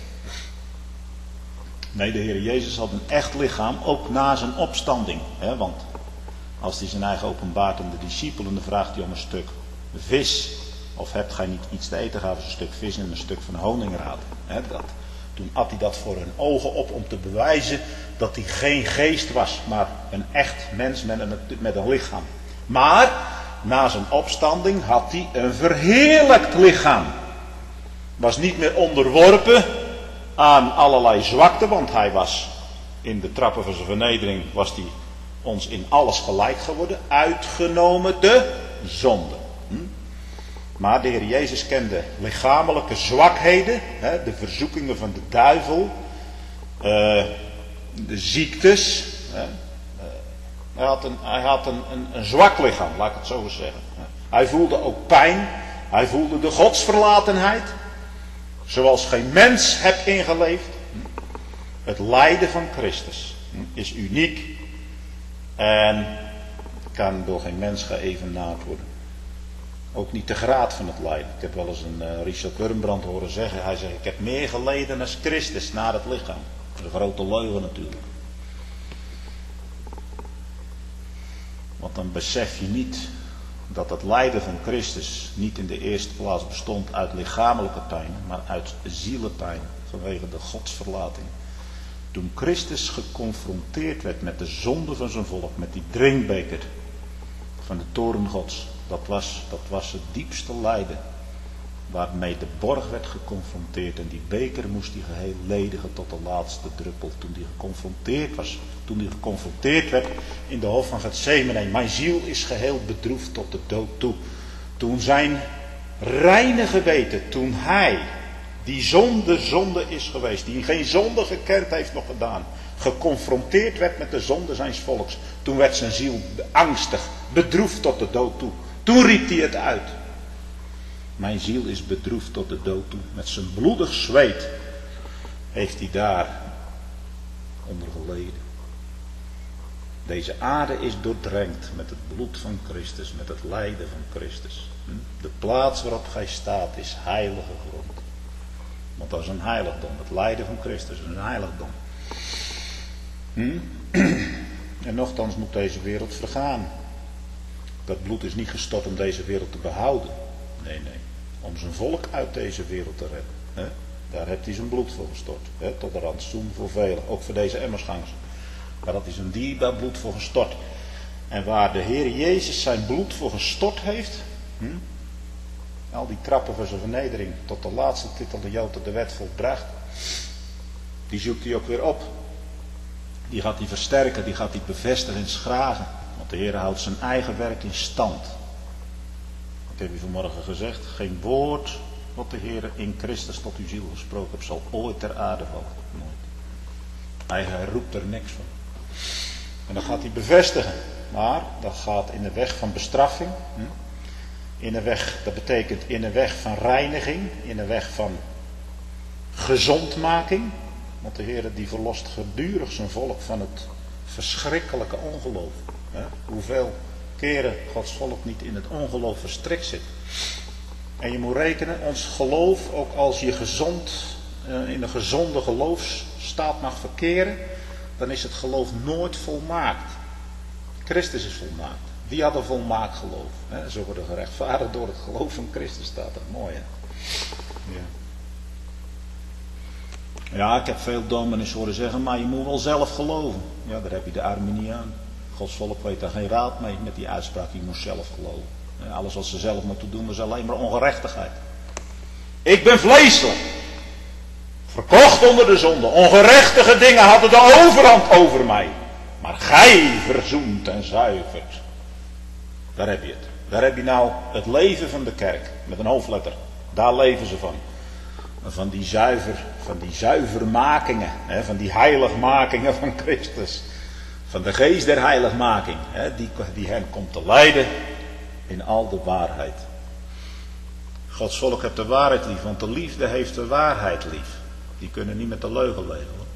Nee, de Heer Jezus had een echt lichaam, ook na zijn opstanding. Hè? Want als hij zijn eigen openbaart aan de discipelen, dan vraagt hij om een stuk vis Of hebt gij niet iets te eten, gaven ze een stuk vis en een stuk van honingraad. He, dat. Toen at hij dat voor hun ogen op om te bewijzen dat hij geen geest was, maar een echt mens met een, met een lichaam. Maar na zijn opstanding had hij een verheerlijkt lichaam. Was niet meer onderworpen aan allerlei zwakte, want hij was in de trappen van zijn vernedering, was hij ons in alles gelijk geworden, uitgenomen de zonde. Hm? Maar de Heer Jezus kende lichamelijke zwakheden, hè, de verzoekingen van de duivel, uh, de ziektes. Hè. Uh, hij had, een, hij had een, een, een zwak lichaam, laat ik het zo eens zeggen. Hij voelde ook pijn, hij voelde de godsverlatenheid, zoals geen mens hebt ingeleefd. Het lijden van Christus is uniek en kan door geen mens geëvenaard worden. Ook niet de graad van het lijden. Ik heb wel eens een uh, Richard Wurmbrand horen zeggen. Hij zegt, ik heb meer geleden als Christus naar het lichaam. Dat is een grote leugen natuurlijk. Want dan besef je niet dat het lijden van Christus niet in de eerste plaats bestond uit lichamelijke pijn, maar uit zielenpijn vanwege de godsverlating. Toen Christus geconfronteerd werd met de zonde van zijn volk, met die drinkbeker van de toorn Gods, dat was, dat was het diepste lijden waarmee de borg werd geconfronteerd. En die beker moest hij geheel ledigen tot de laatste druppel. Toen hij geconfronteerd was, toen hij geconfronteerd werd in de hof van Getsemane. Mijn ziel is geheel bedroefd tot de dood toe. Toen zijn reine geweten, toen hij, die zonder zonde is geweest, die geen zonde gekend heeft nog gedaan, geconfronteerd werd met de zonde zijns volks, toen werd zijn ziel angstig, bedroefd tot de dood toe. Toen riep hij het uit. Mijn ziel is bedroefd tot de dood toe. Met zijn bloedig zweet heeft hij daar onder geleden. Deze aarde is doordrenkt met het bloed van Christus, met het lijden van Christus. De plaats waarop gij staat is heilige grond. Want dat is een heiligdom. Het lijden van Christus is een heiligdom. Hm? En nochtans moet deze wereld vergaan. Dat bloed is niet gestort om deze wereld te behouden. Nee, nee. Om zijn volk uit deze wereld te redden. He? Daar heeft hij zijn bloed voor gestort. He? Tot de rantsoen voor velen. Ook voor deze emmersgangers. Maar dat is een dierbaar bloed voor gestort. En waar de Heer Jezus zijn bloed voor gestort heeft. Hm? Al die trappen van zijn vernedering. Tot de laatste titel de Jood de wet volbracht. Die zoekt hij ook weer op. Die gaat hij versterken. Die gaat hij bevestigen en schragen. Want de Heer houdt zijn eigen werk in stand. Ik heb u vanmorgen gezegd. Geen woord wat de Heer in Christus tot uw ziel gesproken heeft zal ooit ter aarde vallen. Nooit. Hij, hij roept er niks van. En dat gaat hij bevestigen. Maar dat gaat in de weg van bestraffing. Hm? In de weg, dat betekent in de weg van reiniging. In de weg van gezondmaking. Want de Heer die verlost gedurig zijn volk van het verschrikkelijke ongeloof. Hè? Hoeveel keren Gods volk niet in het ongeloof verstrikt zit. En je moet rekenen, ons geloof, ook als je gezond, in een gezonde geloofsstaat mag verkeren, dan is het geloof nooit volmaakt. Christus is volmaakt. Wie had een volmaakt geloof? Hè? Ze worden gerechtvaardigd door het geloof van Christus, staat dat mooi. Hè? Ja. Ja, ik heb veel dominees horen zeggen, maar je moet wel zelf geloven. Ja, daar heb je de Arminiaan. Gods volk weet daar geen raad mee met die uitspraak, je moet zelf geloven. En alles wat ze zelf moeten doen is alleen maar ongerechtigheid. Ik ben vleeselijk. Verkocht onder de zonde. Ongerechtige dingen hadden de overhand over mij. Maar gij verzoent en zuivert. Daar heb je het. Daar heb je nou het leven van de kerk. Met een hoofdletter. Daar leven ze van. Van die zuiver, van die zuivermakingen. Hè, van die heiligmakingen van Christus. Van de geest der heiligmaking. Hè, die, die hen komt te leiden in al de waarheid. Gods volk heeft de waarheid lief. Want de liefde heeft de waarheid lief. Die kunnen niet met de leugen leven. Hoor.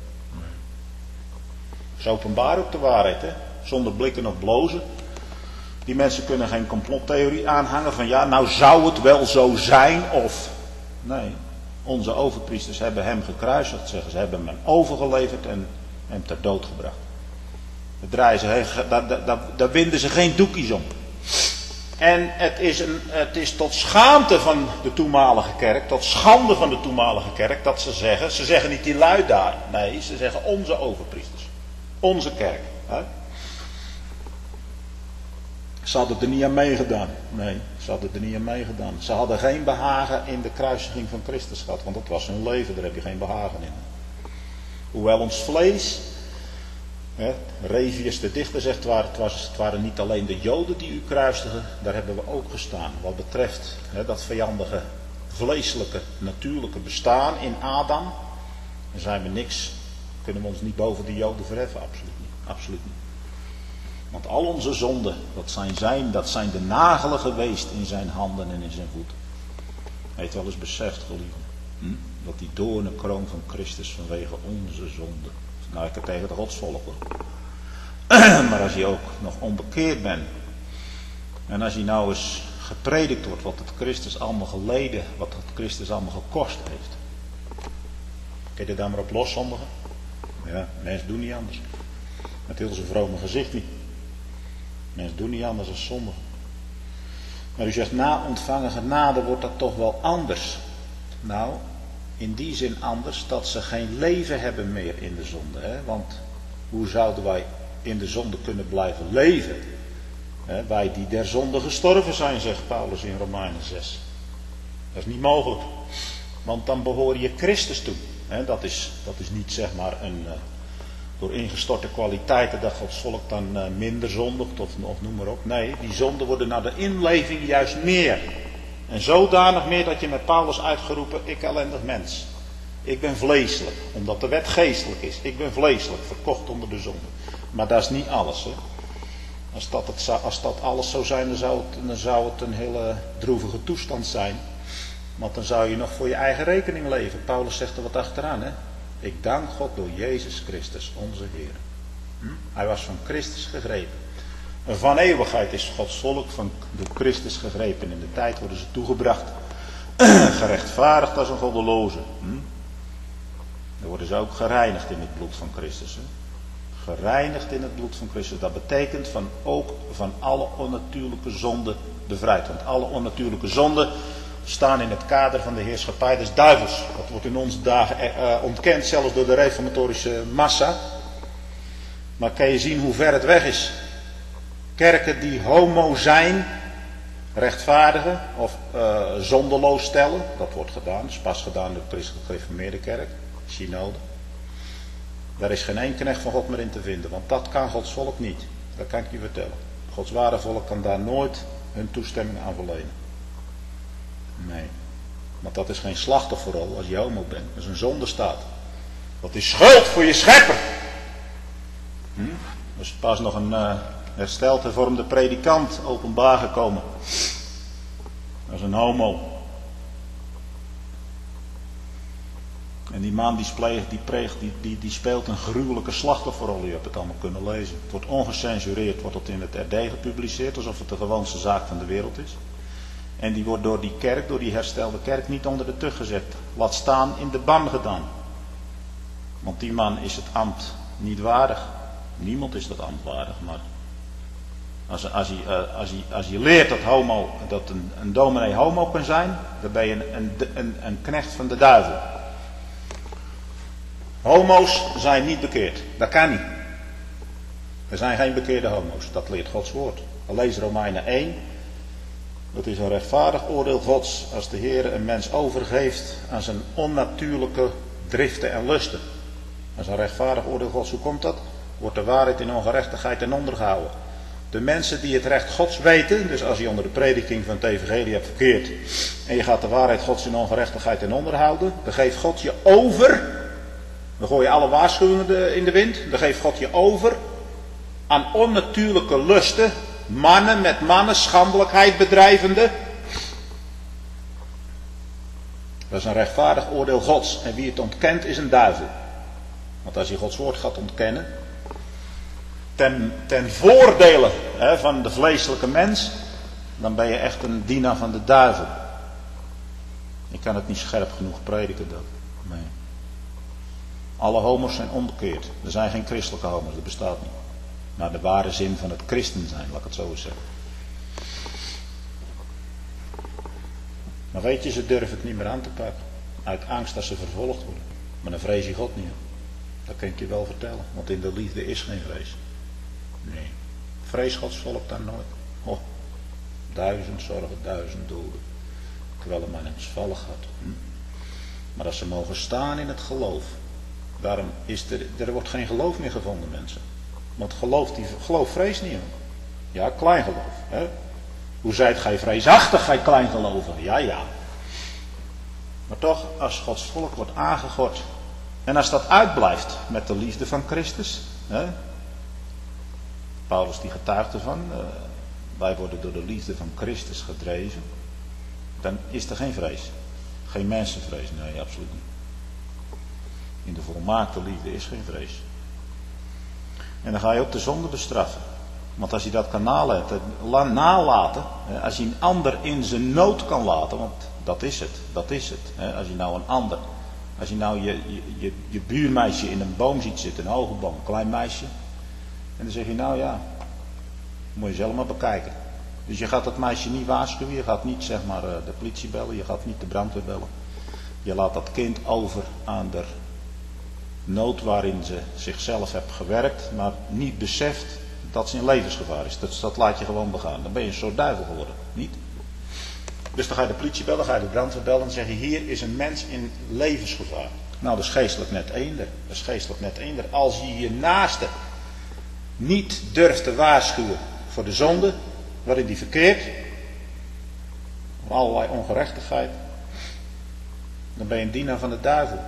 Ze openbaren ook de waarheid. Hè? Zonder blikken of blozen. Die mensen kunnen geen complottheorie aanhangen. Van ja, nou zou het wel zo zijn of... Nee. Onze overpriesters hebben hem gekruisigd, zeggen ze. Hebben hem overgeleverd en hem ter dood gebracht. Daar, draaien ze, daar, daar, daar winden ze geen doekjes om. En het is, een, het is tot schaamte van de toenmalige kerk, tot schande van de toenmalige kerk, dat ze zeggen, ze zeggen niet die lui daar, nee, ze zeggen onze overpriesters, onze kerk. Hè? Ze hadden er niet aan meegedaan, nee, ze hadden er niet aan meegedaan. Ze hadden geen behagen in de kruisiging van Christus gehad, want dat was hun leven, daar heb je geen behagen in. Hoewel ons vlees, hè, Revius de dichter zegt, het, was, het waren niet alleen de Joden die u kruistigen, daar hebben we ook gestaan. Wat betreft hè, dat vijandige, vleeselijke, natuurlijke bestaan in Adam, dan zijn we niks, kunnen we ons niet boven de Joden verheffen, absoluut niet. Absoluut niet. Want al onze zonden, dat zijn, zijn, dat zijn de nagelen geweest in zijn handen en in zijn voeten. Hij heeft wel eens beseft, geliefde, hm? dat die doornenkroon van Christus vanwege onze zonden. Nou, ik heb tegen de godsvolk hoor. Maar als je ook nog onbekeerd bent. En als je nou eens gepredikt wordt wat het Christus allemaal geleden, wat het Christus allemaal gekost heeft. Kun je daar maar op loszondigen? Ja, mensen doen niet anders. Met heel zijn vrome gezicht niet. Mensen doen niet anders dan zondigen. Maar u zegt, na ontvangen genade wordt dat toch wel anders. Nou, in die zin anders dat ze geen leven hebben meer in de zonde. Hè? Want hoe zouden wij in de zonde kunnen blijven leven? Hè? Wij die der zonde gestorven zijn, zegt Paulus in Romeinen zes. Dat is niet mogelijk. Want dan behoor je Christus toe. Hè? Dat is, dat is niet zeg maar een... Uh, door ingestorte kwaliteiten dat Gods volk dan uh, minder zondigt of, of noem maar op. Nee, die zonden worden naar de inleving juist meer. En zodanig meer dat je met Paulus uitgeroepen, ik ellendig mens. Ik ben vleeselijk, omdat de wet geestelijk is. Ik ben vleeselijk, verkocht onder de zonde. Maar dat is niet alles. Hè. Als, dat het, als dat alles zou zijn, dan zou, het, dan zou het een hele droevige toestand zijn. Want dan zou je nog voor je eigen rekening leven. Paulus zegt er wat achteraan. Hè. Ik dank God door Jezus Christus, onze Heer. Hm? Hij was van Christus gegrepen. Van eeuwigheid is Gods volk van door Christus gegrepen. In de tijd worden ze toegebracht. Gerechtvaardigd als een goddeloze. Hm? Dan worden ze ook gereinigd in het bloed van Christus. Hè? Gereinigd in het bloed van Christus. Dat betekent van ook van alle onnatuurlijke zonden bevrijd. Want alle onnatuurlijke zonden staan in het kader van de heerschappij des duivels. Dat wordt in onze dagen eh, ontkend, zelfs door de reformatorische massa. Maar kan je zien hoe ver het weg is. Kerken die homo zijn, rechtvaardigen of uh, zondeloos stellen. Dat wordt gedaan, dat is pas gedaan door de christelijk gereformeerde kerk, synode. Daar is geen één knecht van God meer in te vinden, want dat kan Gods volk niet. Dat kan ik je vertellen. Gods ware volk kan daar nooit hun toestemming aan verlenen. Nee, want dat is geen slachtofferrol als je homo bent. Dat is een zondestaat. Dat is schuld voor je schepper. Hm? Er is pas nog een uh, hersteld hervormde predikant openbaar gekomen. Dat is een homo. En die man die, spleegt, die, preegt, die, die, die speelt een gruwelijke slachtofferrol. Je hebt het allemaal kunnen lezen. Het wordt ongecensureerd, wordt het in het R D gepubliceerd, alsof het de gewoonste zaak van de wereld is. En die wordt door die kerk, door die herstelde kerk, niet onder de tug gezet. Laat staan in de ban gedaan. Want die man is het ambt niet waardig. Niemand is dat ambt waardig, maar als, als, je, als, je, als je leert dat, homo, dat een, een dominee homo kan zijn, dan ben je een, een, een, een knecht van de duivel. Homo's zijn niet bekeerd. Dat kan niet. Er zijn geen bekeerde homo's. Dat leert Gods woord. Lees Romeinen één. Het is een rechtvaardig oordeel Gods als de Heer een mens overgeeft aan zijn onnatuurlijke driften en lusten. Dat is een rechtvaardig oordeel Gods. Hoe komt dat? Wordt de waarheid in ongerechtigheid ten onder gehouden. De mensen die het recht Gods weten, dus als je onder de prediking van het evangelie hebt verkeerd en je gaat de waarheid Gods in ongerechtigheid ten onder houden, dan geeft God je over. Dan gooi je alle waarschuwingen in de wind. Dan geeft God je over aan onnatuurlijke lusten. Mannen met mannen schandelijkheid bedrijvende. Dat is een rechtvaardig oordeel Gods. En wie het ontkent is een duivel. Want als je Gods woord gaat ontkennen. Ten, ten voordele hè, van de vleeselijke mens. Dan ben je echt een dienaar van de duivel. Ik kan het niet scherp genoeg prediken dat. Nee. Alle homo's zijn onbekeerd. Er zijn geen christelijke homo's, dat bestaat niet. Naar de ware zin van het christen zijn, laat ik het zo eens zeggen. Maar weet je, ze durven het niet meer aan te pakken. Uit angst dat ze vervolgd worden. Maar dan vrees je God niet. Dat kan ik je wel vertellen. Want in de liefde is geen vrees. Nee. Vrees Gods volk dan nooit. Oh, duizend zorgen, duizend doden. Terwijl er maar een vallen gaat. Hm. Maar als ze mogen staan in het geloof. Daarom is er, er wordt geen geloof meer gevonden, mensen. Want geloof, die, geloof vreest niet. Ja, klein geloof. Hè? Hoe zijt gij vreesachtig, gij klein geloven? Ja, ja. Maar toch, als Gods volk wordt aangegord. En als dat uitblijft met de liefde van Christus. Hè? Paulus die getuigt ervan. Uh, wij worden door de liefde van Christus gedreven. Dan is er geen vrees. Geen mensenvrees. Nee, absoluut niet. In de volmaakte liefde is geen vrees. En dan ga je ook de zonde bestraffen. Want als je dat kan nalaten, nalaten, als je een ander in zijn nood kan laten, want dat is het, dat is het. Als je nou een ander, als je nou je, je, je buurmeisje in een boom ziet zitten, een hoge boom, een klein meisje. En dan zeg je nou ja, moet je zelf maar bekijken. Dus je gaat dat meisje niet waarschuwen, je gaat niet zeg maar de politie bellen, je gaat niet de brandweer bellen. Je laat dat kind over aan de nood waarin ze zichzelf heeft gewerkt, maar niet beseft dat ze in levensgevaar is. Dat, dat laat je gewoon begaan. Dan ben je een soort duivel geworden. Niet? Dus dan ga je de politie bellen, ga je de brandweer bellen en zeg je hier is een mens in levensgevaar. Nou, dat is geestelijk net eender. Dat is geestelijk net eender. Als je je naaste niet durft te waarschuwen voor de zonde waarin die verkeert, voor allerlei ongerechtigheid, dan ben je een dienaar van de duivel.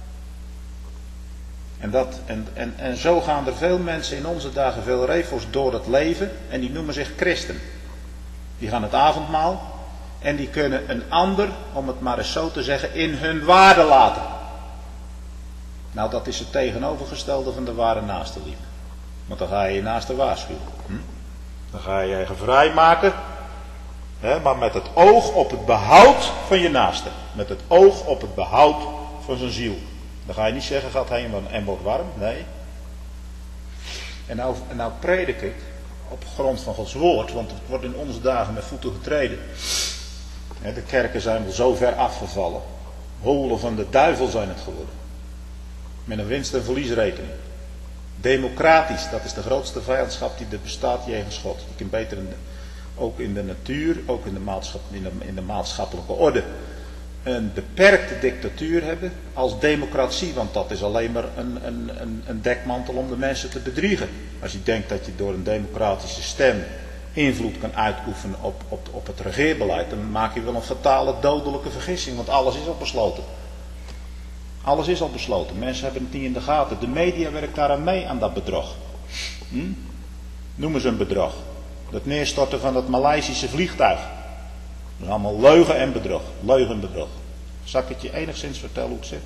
En, dat, en, en, en zo gaan er veel mensen in onze dagen, veel refos door het leven. En die noemen zich christen. Die gaan het avondmaal. En die kunnen een ander, om het maar eens zo te zeggen, in hun waarde laten. Nou, dat is het tegenovergestelde van de ware naaste liefde. Want dan ga je je naaste waarschuwen. Hm? Dan ga je je eigen vrijmaken. Hè, maar met het oog op het behoud van je naaste. Met het oog op het behoud van zijn ziel. Dan ga je niet zeggen, gaat heen en wordt warm. Nee. En nou, en nou predik ik op grond van Gods woord. Want het wordt in onze dagen met voeten getreden. De kerken zijn wel zo ver afgevallen. Holen van de duivel zijn het geworden. Met een winst- en verliesrekening. Democratisch, dat is de grootste vijandschap die er bestaat jegens God. Je kunt beter in de, ook in de natuur, ook in de, maatschap, in, de, in de maatschappelijke orde een beperkte dictatuur hebben als democratie. Want dat is alleen maar een, een, een, een dekmantel om de mensen te bedriegen. Als je denkt dat je door een democratische stem invloed kan uitoefenen op, op, op het regeerbeleid, dan maak je wel een fatale dodelijke vergissing. Want alles is al besloten. Alles is al besloten. Mensen hebben het niet in de gaten. De media werkt daaraan mee aan dat bedrog. Hm? Noemen ze een bedrog. Het neerstorten van dat Maleisische vliegtuig. Dat is allemaal leugen en bedrog. Leugen en bedrog. Zal ik het je enigszins vertellen hoe het zit?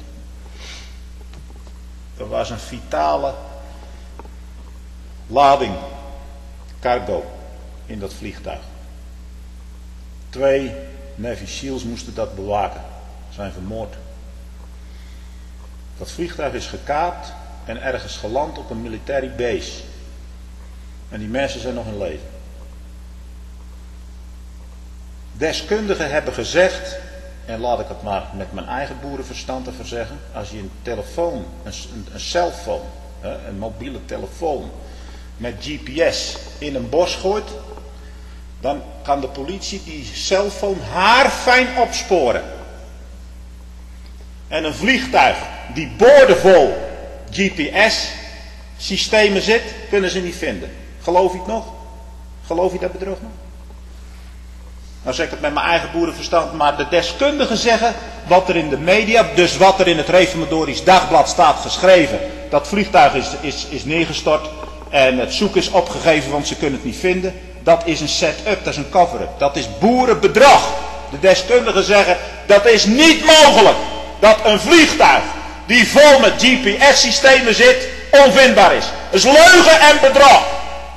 Er was een vitale lading cargo in dat vliegtuig. Twee Navy Seals moesten dat bewaken. Zijn vermoord. Dat vliegtuig is gekaapt en ergens geland op een military base. En die mensen zijn nog in leven. Deskundigen hebben gezegd, en laat ik het maar met mijn eigen boerenverstand even zeggen, als je een telefoon, een, een cellfoon, een mobiele telefoon met G P S in een bos gooit, dan kan de politie die cellfoon haarfijn opsporen. En een vliegtuig die boordevol G P S systemen zit, kunnen ze niet vinden. Geloof je het nog? Geloof je dat bedrog nog? Nou zeg ik het met mijn eigen boerenverstand, maar de deskundigen zeggen wat er in de media, dus wat er in het Reformatorisch Dagblad staat geschreven. Dat vliegtuig is, is, is neergestort en het zoek is opgegeven, want ze kunnen het niet vinden. Dat is een set-up, dat is een cover-up. Dat is boerenbedrog. De deskundigen zeggen, dat is niet mogelijk dat een vliegtuig die vol met G P S systemen zit, onvindbaar is. Dat is leugen en bedrog.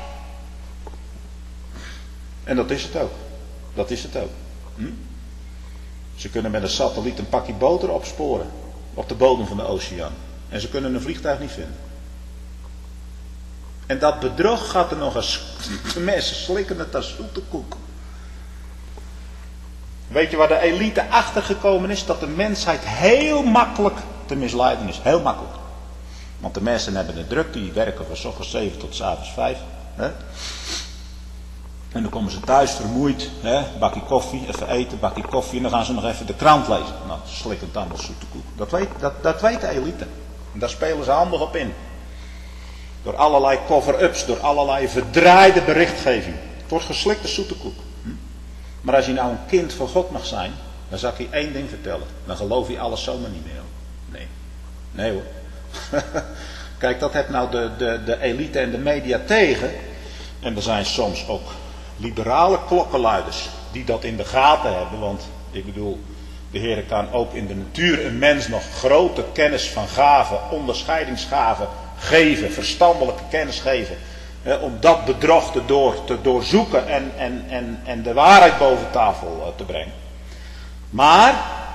En dat is het ook. Dat is het ook. Hm? Ze kunnen met een satelliet een pakje boter opsporen. Op de bodem van de oceaan. En ze kunnen een vliegtuig niet vinden. En dat bedrog gaat er nog eens. De mensen slikken het als zoete koek. Weet je waar de elite achter gekomen is? Dat de mensheid heel makkelijk te misleiden is. Heel makkelijk. Want de mensen hebben het druk. Die werken van 's ochtends zeven tot 's avonds vijf. Hè? En dan komen ze thuis vermoeid. Hè? Bakje koffie, even eten, bakje koffie. En dan gaan ze nog even de krant lezen. Nou, slikkend allemaal zoete koek. Dat weet, dat, dat weet de elite. En daar spelen ze handig op in. Door allerlei cover-ups. Door allerlei verdraaide berichtgeving. Het wordt geslikte zoete koek. Hm? Maar als je nou een kind van God mag zijn. Dan zal ik je één ding vertellen. Dan geloof je alles zomaar niet meer. Nee. Nee hoor. Kijk, dat heeft nou de, de, de elite en de media tegen. En er zijn soms ook liberale klokkenluiders die dat in de gaten hebben. Want ik bedoel, de Heer kan ook in de natuur een mens nog grote kennis van gaven, onderscheidingsgaven geven, verstandelijke kennis geven. Eh, om dat bedrog te, door, te doorzoeken en, en, en, en de waarheid boven tafel uh, te brengen. Maar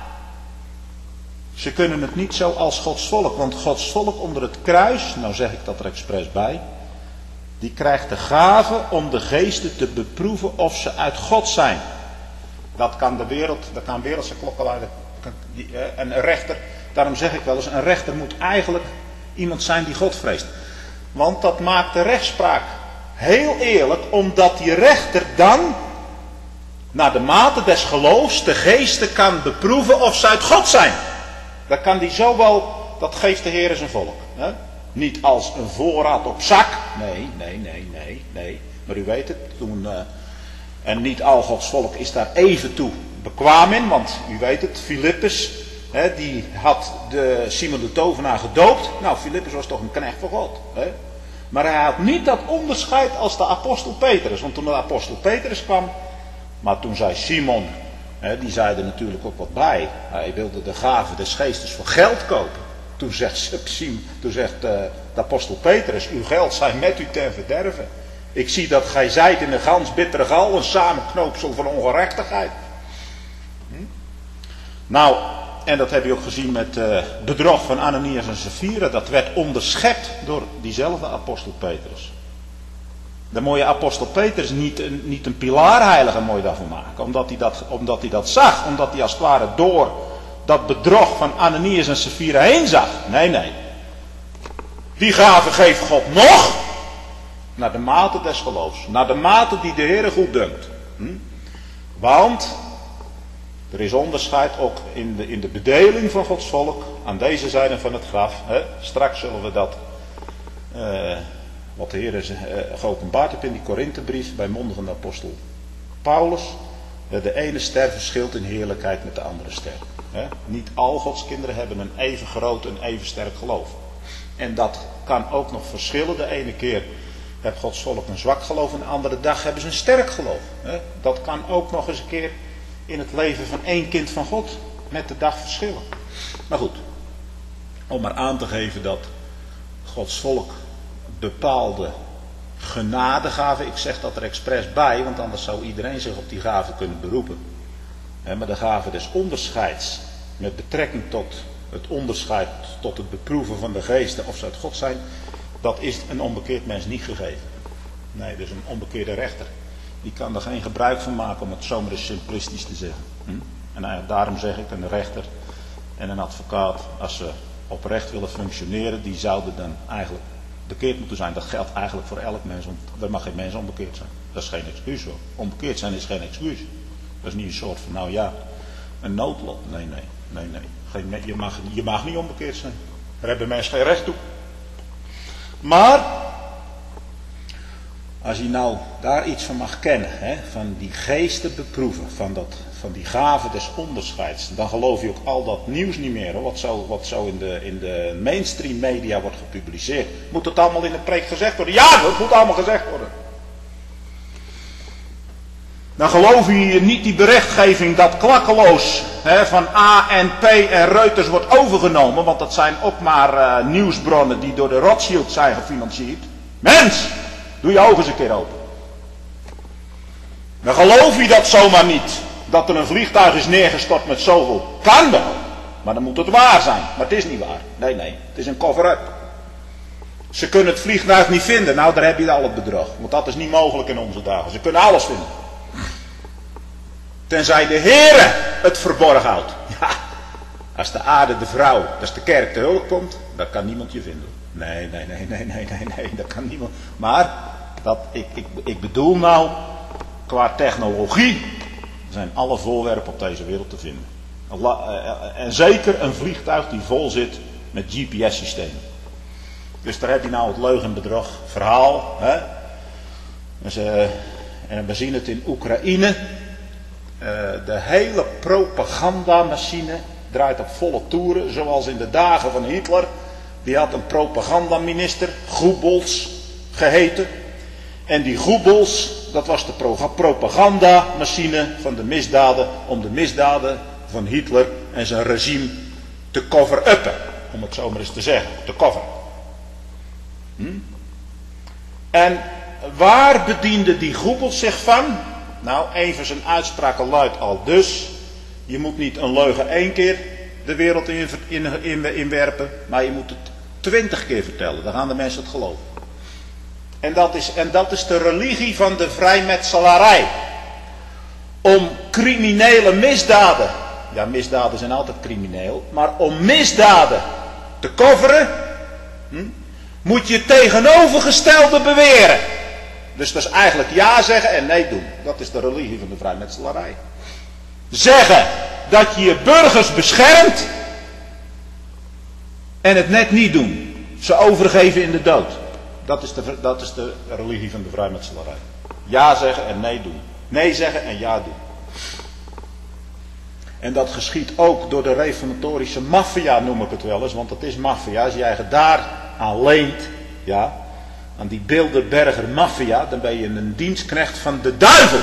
ze kunnen het niet zo als Gods volk. Want Gods volk onder het kruis, nou zeg ik dat er expres bij, die krijgt de gave om de geesten te beproeven of ze uit God zijn. Dat kan de wereld, dat kan wereldse klokkenluider en een rechter. Daarom zeg ik wel eens, een rechter moet eigenlijk iemand zijn die God vreest. Want dat maakt de rechtspraak heel eerlijk, omdat die rechter dan naar de mate des geloofs de geesten kan beproeven of ze uit God zijn. Dat kan die zo wel, dat geeft de Heer zijn volk. Hè? Niet als een voorraad op zak. Nee, nee, nee, nee, nee. Maar u weet het, toen, uh, en niet al Gods volk is daar even toe bekwaam in. Want u weet het, Filippus, hè, die had de Simon de Tovenaar gedoopt. Nou, Filippus was toch een knecht van God. Hè? Maar hij had niet dat onderscheid als de apostel Petrus. Want toen de apostel Petrus kwam, maar toen zei Simon, hè, die zei er natuurlijk ook wat bij. Hij wilde de gave des geestes voor geld kopen. Toen zegt, toen zegt uh, de apostel Petrus, uw geld zij met u ten verderven. Ik zie dat gij zijt in de gans bittere gal, een samenknoopsel van ongerechtigheid. Hm? Nou, en dat heb je ook gezien met uh, bedrog van Ananias en Sapphira. Dat werd onderschept door diezelfde apostel Petrus. De mooie apostel Petrus niet een, niet een pilaarheilige mooi daarvan maken. Omdat hij, dat, omdat hij dat zag. Omdat hij als het ware door dat bedrog van Ananias en Sapphira heen zag. Nee, nee. Die gave geeft God nog. Naar de mate des geloofs. Naar de mate die de Heer goed dunkt. Hm? Want er is onderscheid ook in de, in de bedeling van Gods volk. Aan deze zijde van het graf. Hè? Straks zullen we dat. Uh, wat de Heer uh, geopenbaard heeft in die Korinthebrief. Bij monden van de apostel Paulus. Uh, de ene ster verschilt in heerlijkheid met de andere ster. Hè? Niet al Gods kinderen hebben een even groot en even sterk geloof. En dat kan ook nog verschillen. De ene keer heeft Gods volk een zwak geloof en de andere dag hebben ze een sterk geloof. Hè? Dat kan ook nog eens een keer in het leven van één kind van God met de dag verschillen. Maar goed, om maar aan te geven dat Gods volk bepaalde genadegaven, ik zeg dat er expres bij, want anders zou iedereen zich op die gaven kunnen beroepen. Hè, maar de gave des onderscheids met betrekking tot het onderscheid, tot het beproeven van de geesten of ze uit God zijn, dat is een onbekeerd mens niet gegeven. Nee, dus een onbekeerde rechter. Die kan er geen gebruik van maken om het zomaar eens simplistisch te zeggen. Hm? En nou ja, daarom zeg ik, een rechter en een advocaat, als ze oprecht willen functioneren, die zouden dan eigenlijk bekeerd moeten zijn. Dat geldt eigenlijk voor elk mens. Er mag geen mens onbekeerd zijn. Dat is geen excuus hoor. Onbekeerd zijn is geen excuus. Dat is niet een soort van, nou ja, een noodlot. Nee, nee, nee, nee. Geen, je, mag, je mag niet onbekeerd zijn. Daar hebben mensen geen recht toe. Maar als je nou daar iets van mag kennen, hè, van die geesten beproeven, van, dat, van die gave des onderscheids, dan geloof je ook al dat nieuws niet meer, hoor, wat zo, wat zo in, de, in de mainstream media wordt gepubliceerd. Moet het allemaal in de preek gezegd worden? Ja, het moet allemaal gezegd worden. Dan geloof je niet die berichtgeving dat klakkeloos hè, van A N P en Reuters wordt overgenomen, want dat zijn ook maar uh, nieuwsbronnen die door de Rothschild zijn gefinancierd. Mens, doe je ogen eens een keer open. Dan geloof je dat zomaar niet, dat er een vliegtuig is neergestort met zoveel. Kan wel, maar dan moet het waar zijn. Maar het is niet waar. Nee, nee, het is een cover-up. Ze kunnen het vliegtuig niet vinden. Nou, daar heb je al het bedrog. Want dat is niet mogelijk in onze dagen. Ze kunnen alles vinden. Tenzij de Heere het verborgen houdt. Ja, als de aarde de vrouw, als de kerk te hulp komt, dan kan niemand je vinden. Nee, nee, nee, nee, nee, nee, nee, dat kan niemand. Maar, dat, ik, ik, ik bedoel nou, qua technologie, zijn alle voorwerpen op deze wereld te vinden. En zeker een vliegtuig die vol zit met G P S-systemen. Dus daar heb je nou het leugen en bedrog verhaal. Hè? Dus, uh, en we zien het in Oekraïne. Uh, de hele propagandamachine draait op volle toeren. Zoals in de dagen van Hitler. Die had een propagandaminister, Goebbels geheten. En die Goebbels, dat was de propagandamachine van de misdaden. Om de misdaden van Hitler en zijn regime te cover-uppen. Om het zo maar eens te zeggen, te coveren. Hm? En waar bediende die Goebbels zich van? Nou, een van zijn uitspraken luidt al dus. Je moet niet een leugen één keer de wereld in, in, in, inwerpen. Maar je moet het twintig keer vertellen. Dan gaan de mensen het geloven. En dat is, en dat is de religie van de vrijmetselarij. Om criminele misdaden. Ja, misdaden zijn altijd crimineel. Maar om misdaden te coveren. Hm, moet je tegenovergestelde beweren. Dus dat is eigenlijk ja zeggen en nee doen. Dat is de religie van de vrijmetselarij. Zeggen dat je je burgers beschermt. En het net niet doen. Ze overgeven in de dood. Dat is de, dat is de religie van de vrijmetselarij. Ja zeggen en nee doen. Nee zeggen en ja doen. En dat geschiet ook door de reformatorische maffia, noem ik het wel eens. Want het is maffia. Als jij je daar aan leent, ja, aan die Bilderberger maffia, dan ben je een dienstknecht van de duivel.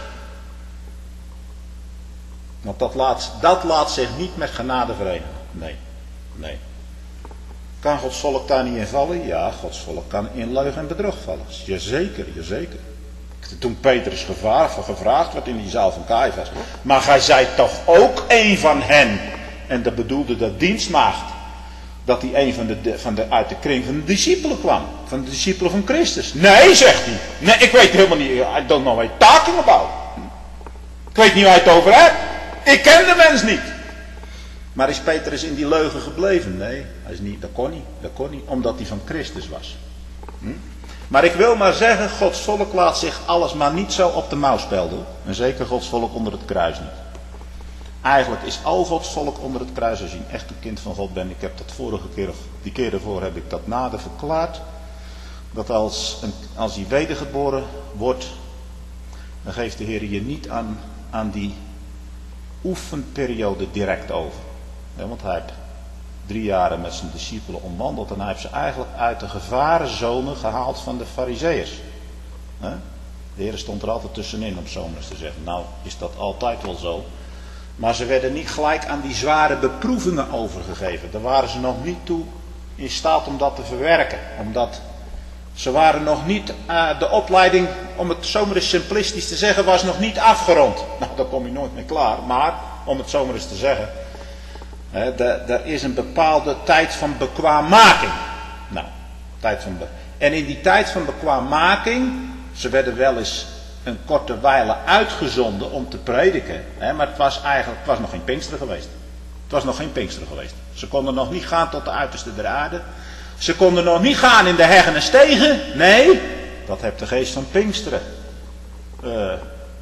Want dat laat, dat laat zich niet met genade verenigen. Nee, nee. Kan Gods volk daar niet in vallen? Ja, Gods volk kan in leugen en bedrog vallen. Jazeker, jazeker. Toen Petrus gevraagd werd in die zaal van Caiaphas. Maar gij zijt toch ook een van hen. En dat bedoelde de dienstmaagd. Dat hij een van de, van de, uit de kring van de discipelen kwam. Van de discipelen van Christus. Nee, zegt hij. Nee, ik weet helemaal niet. I don't know what you're talking about. Ik weet niet waar je het over hebt. Ik ken de mens niet. Maar is Petrus in die leugen gebleven? Nee, hij is niet, dat kon niet. Dat kon niet, omdat hij van Christus was. Hm? Maar ik wil maar zeggen, Gods volk laat zich alles maar niet zo op de mouw spelden. En zeker Gods volk onder het kruis niet. Eigenlijk is al Gods volk onder het kruis, als je een echt een kind van God bent. Ik heb dat vorige keer, of die keer daarvoor heb ik dat nader verklaard. Dat als, een, als hij wedergeboren wordt, dan geeft de Heer je niet aan, aan die oefenperiode direct over. Ja, want hij heeft drie jaren met zijn discipelen omwandeld en hij heeft ze eigenlijk uit de gevarenzone gehaald van de Farizeeërs. De Heer stond er altijd tussenin, om zo maar eens te zeggen. Nou, is dat altijd wel zo. Maar ze werden niet gelijk aan die zware beproevingen overgegeven. Daar waren ze nog niet toe in staat om dat te verwerken. Omdat ze waren nog niet, uh, de opleiding, om het zomaar eens simplistisch te zeggen, was nog niet afgerond. Nou, daar kom je nooit mee klaar. Maar, om het zomaar eens te zeggen, hè, er is een bepaalde tijd van bekwaammaking. Nou, tijd van be- en in die tijd van bekwaammaking, ze werden wel eens een korte wijle uitgezonden om te prediken. Hè, maar het was eigenlijk, het was nog geen Pinksteren geweest. Het was nog geen Pinksteren geweest. Ze konden nog niet gaan tot de uiterste der aarde. Ze konden nog niet gaan in de heggen en stegen. Nee, dat heeft de geest van Pinksteren uh, uh,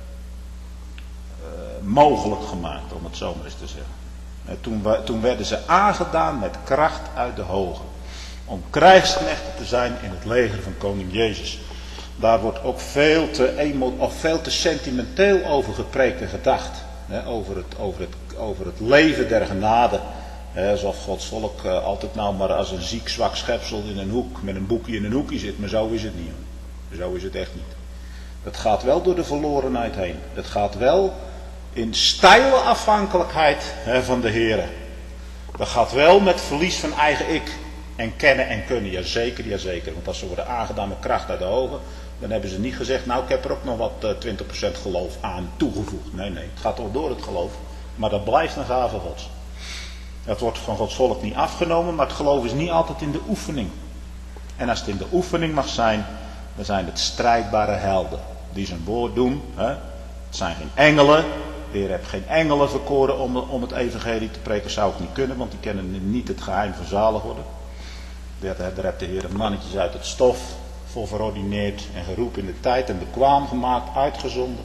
mogelijk gemaakt, om het zo maar eens te zeggen. Uh, toen, we, toen werden ze aangedaan met kracht uit de hoge. Om krijgsknechten te zijn in het leger van koning Jezus. Daar wordt ook veel te, emo, of veel te sentimenteel over gepreekt en gedacht. Hè, over, het, over, het, over het leven der genade. Hè, alsof Gods volk uh, altijd nou maar als een ziek, zwak schepsel in een hoek, met een boekje in een hoekje zit. Maar zo is het niet. Zo is het echt niet. Het gaat wel door de verlorenheid heen. Het gaat wel in steile afhankelijkheid, hè, van de Heer. Dat gaat wel met verlies van eigen ik. En kennen en kunnen. Jazeker, jazeker. Want als ze worden aangedaan met kracht uit de hoge, dan hebben ze niet gezegd, nou ik heb er ook nog wat uh, twintig procent geloof aan toegevoegd. Nee, nee. Het gaat toch door het geloof. Maar dat blijft een gave Gods. Dat wordt van Gods volk niet afgenomen, maar het geloof is niet altijd in de oefening. En als het in de oefening mag zijn, dan zijn het strijdbare helden. Die zijn woord doen. Hè? Het zijn geen engelen, De Heer heeft geen engelen verkoren om, om het evangelie te preken. Zou ook niet kunnen, want die kennen niet het geheim van zalig worden. Daar heeft de Heer mannetjes uit het stof voor verordineerd en geroepen in de tijd en bekwaam gemaakt, uitgezonden.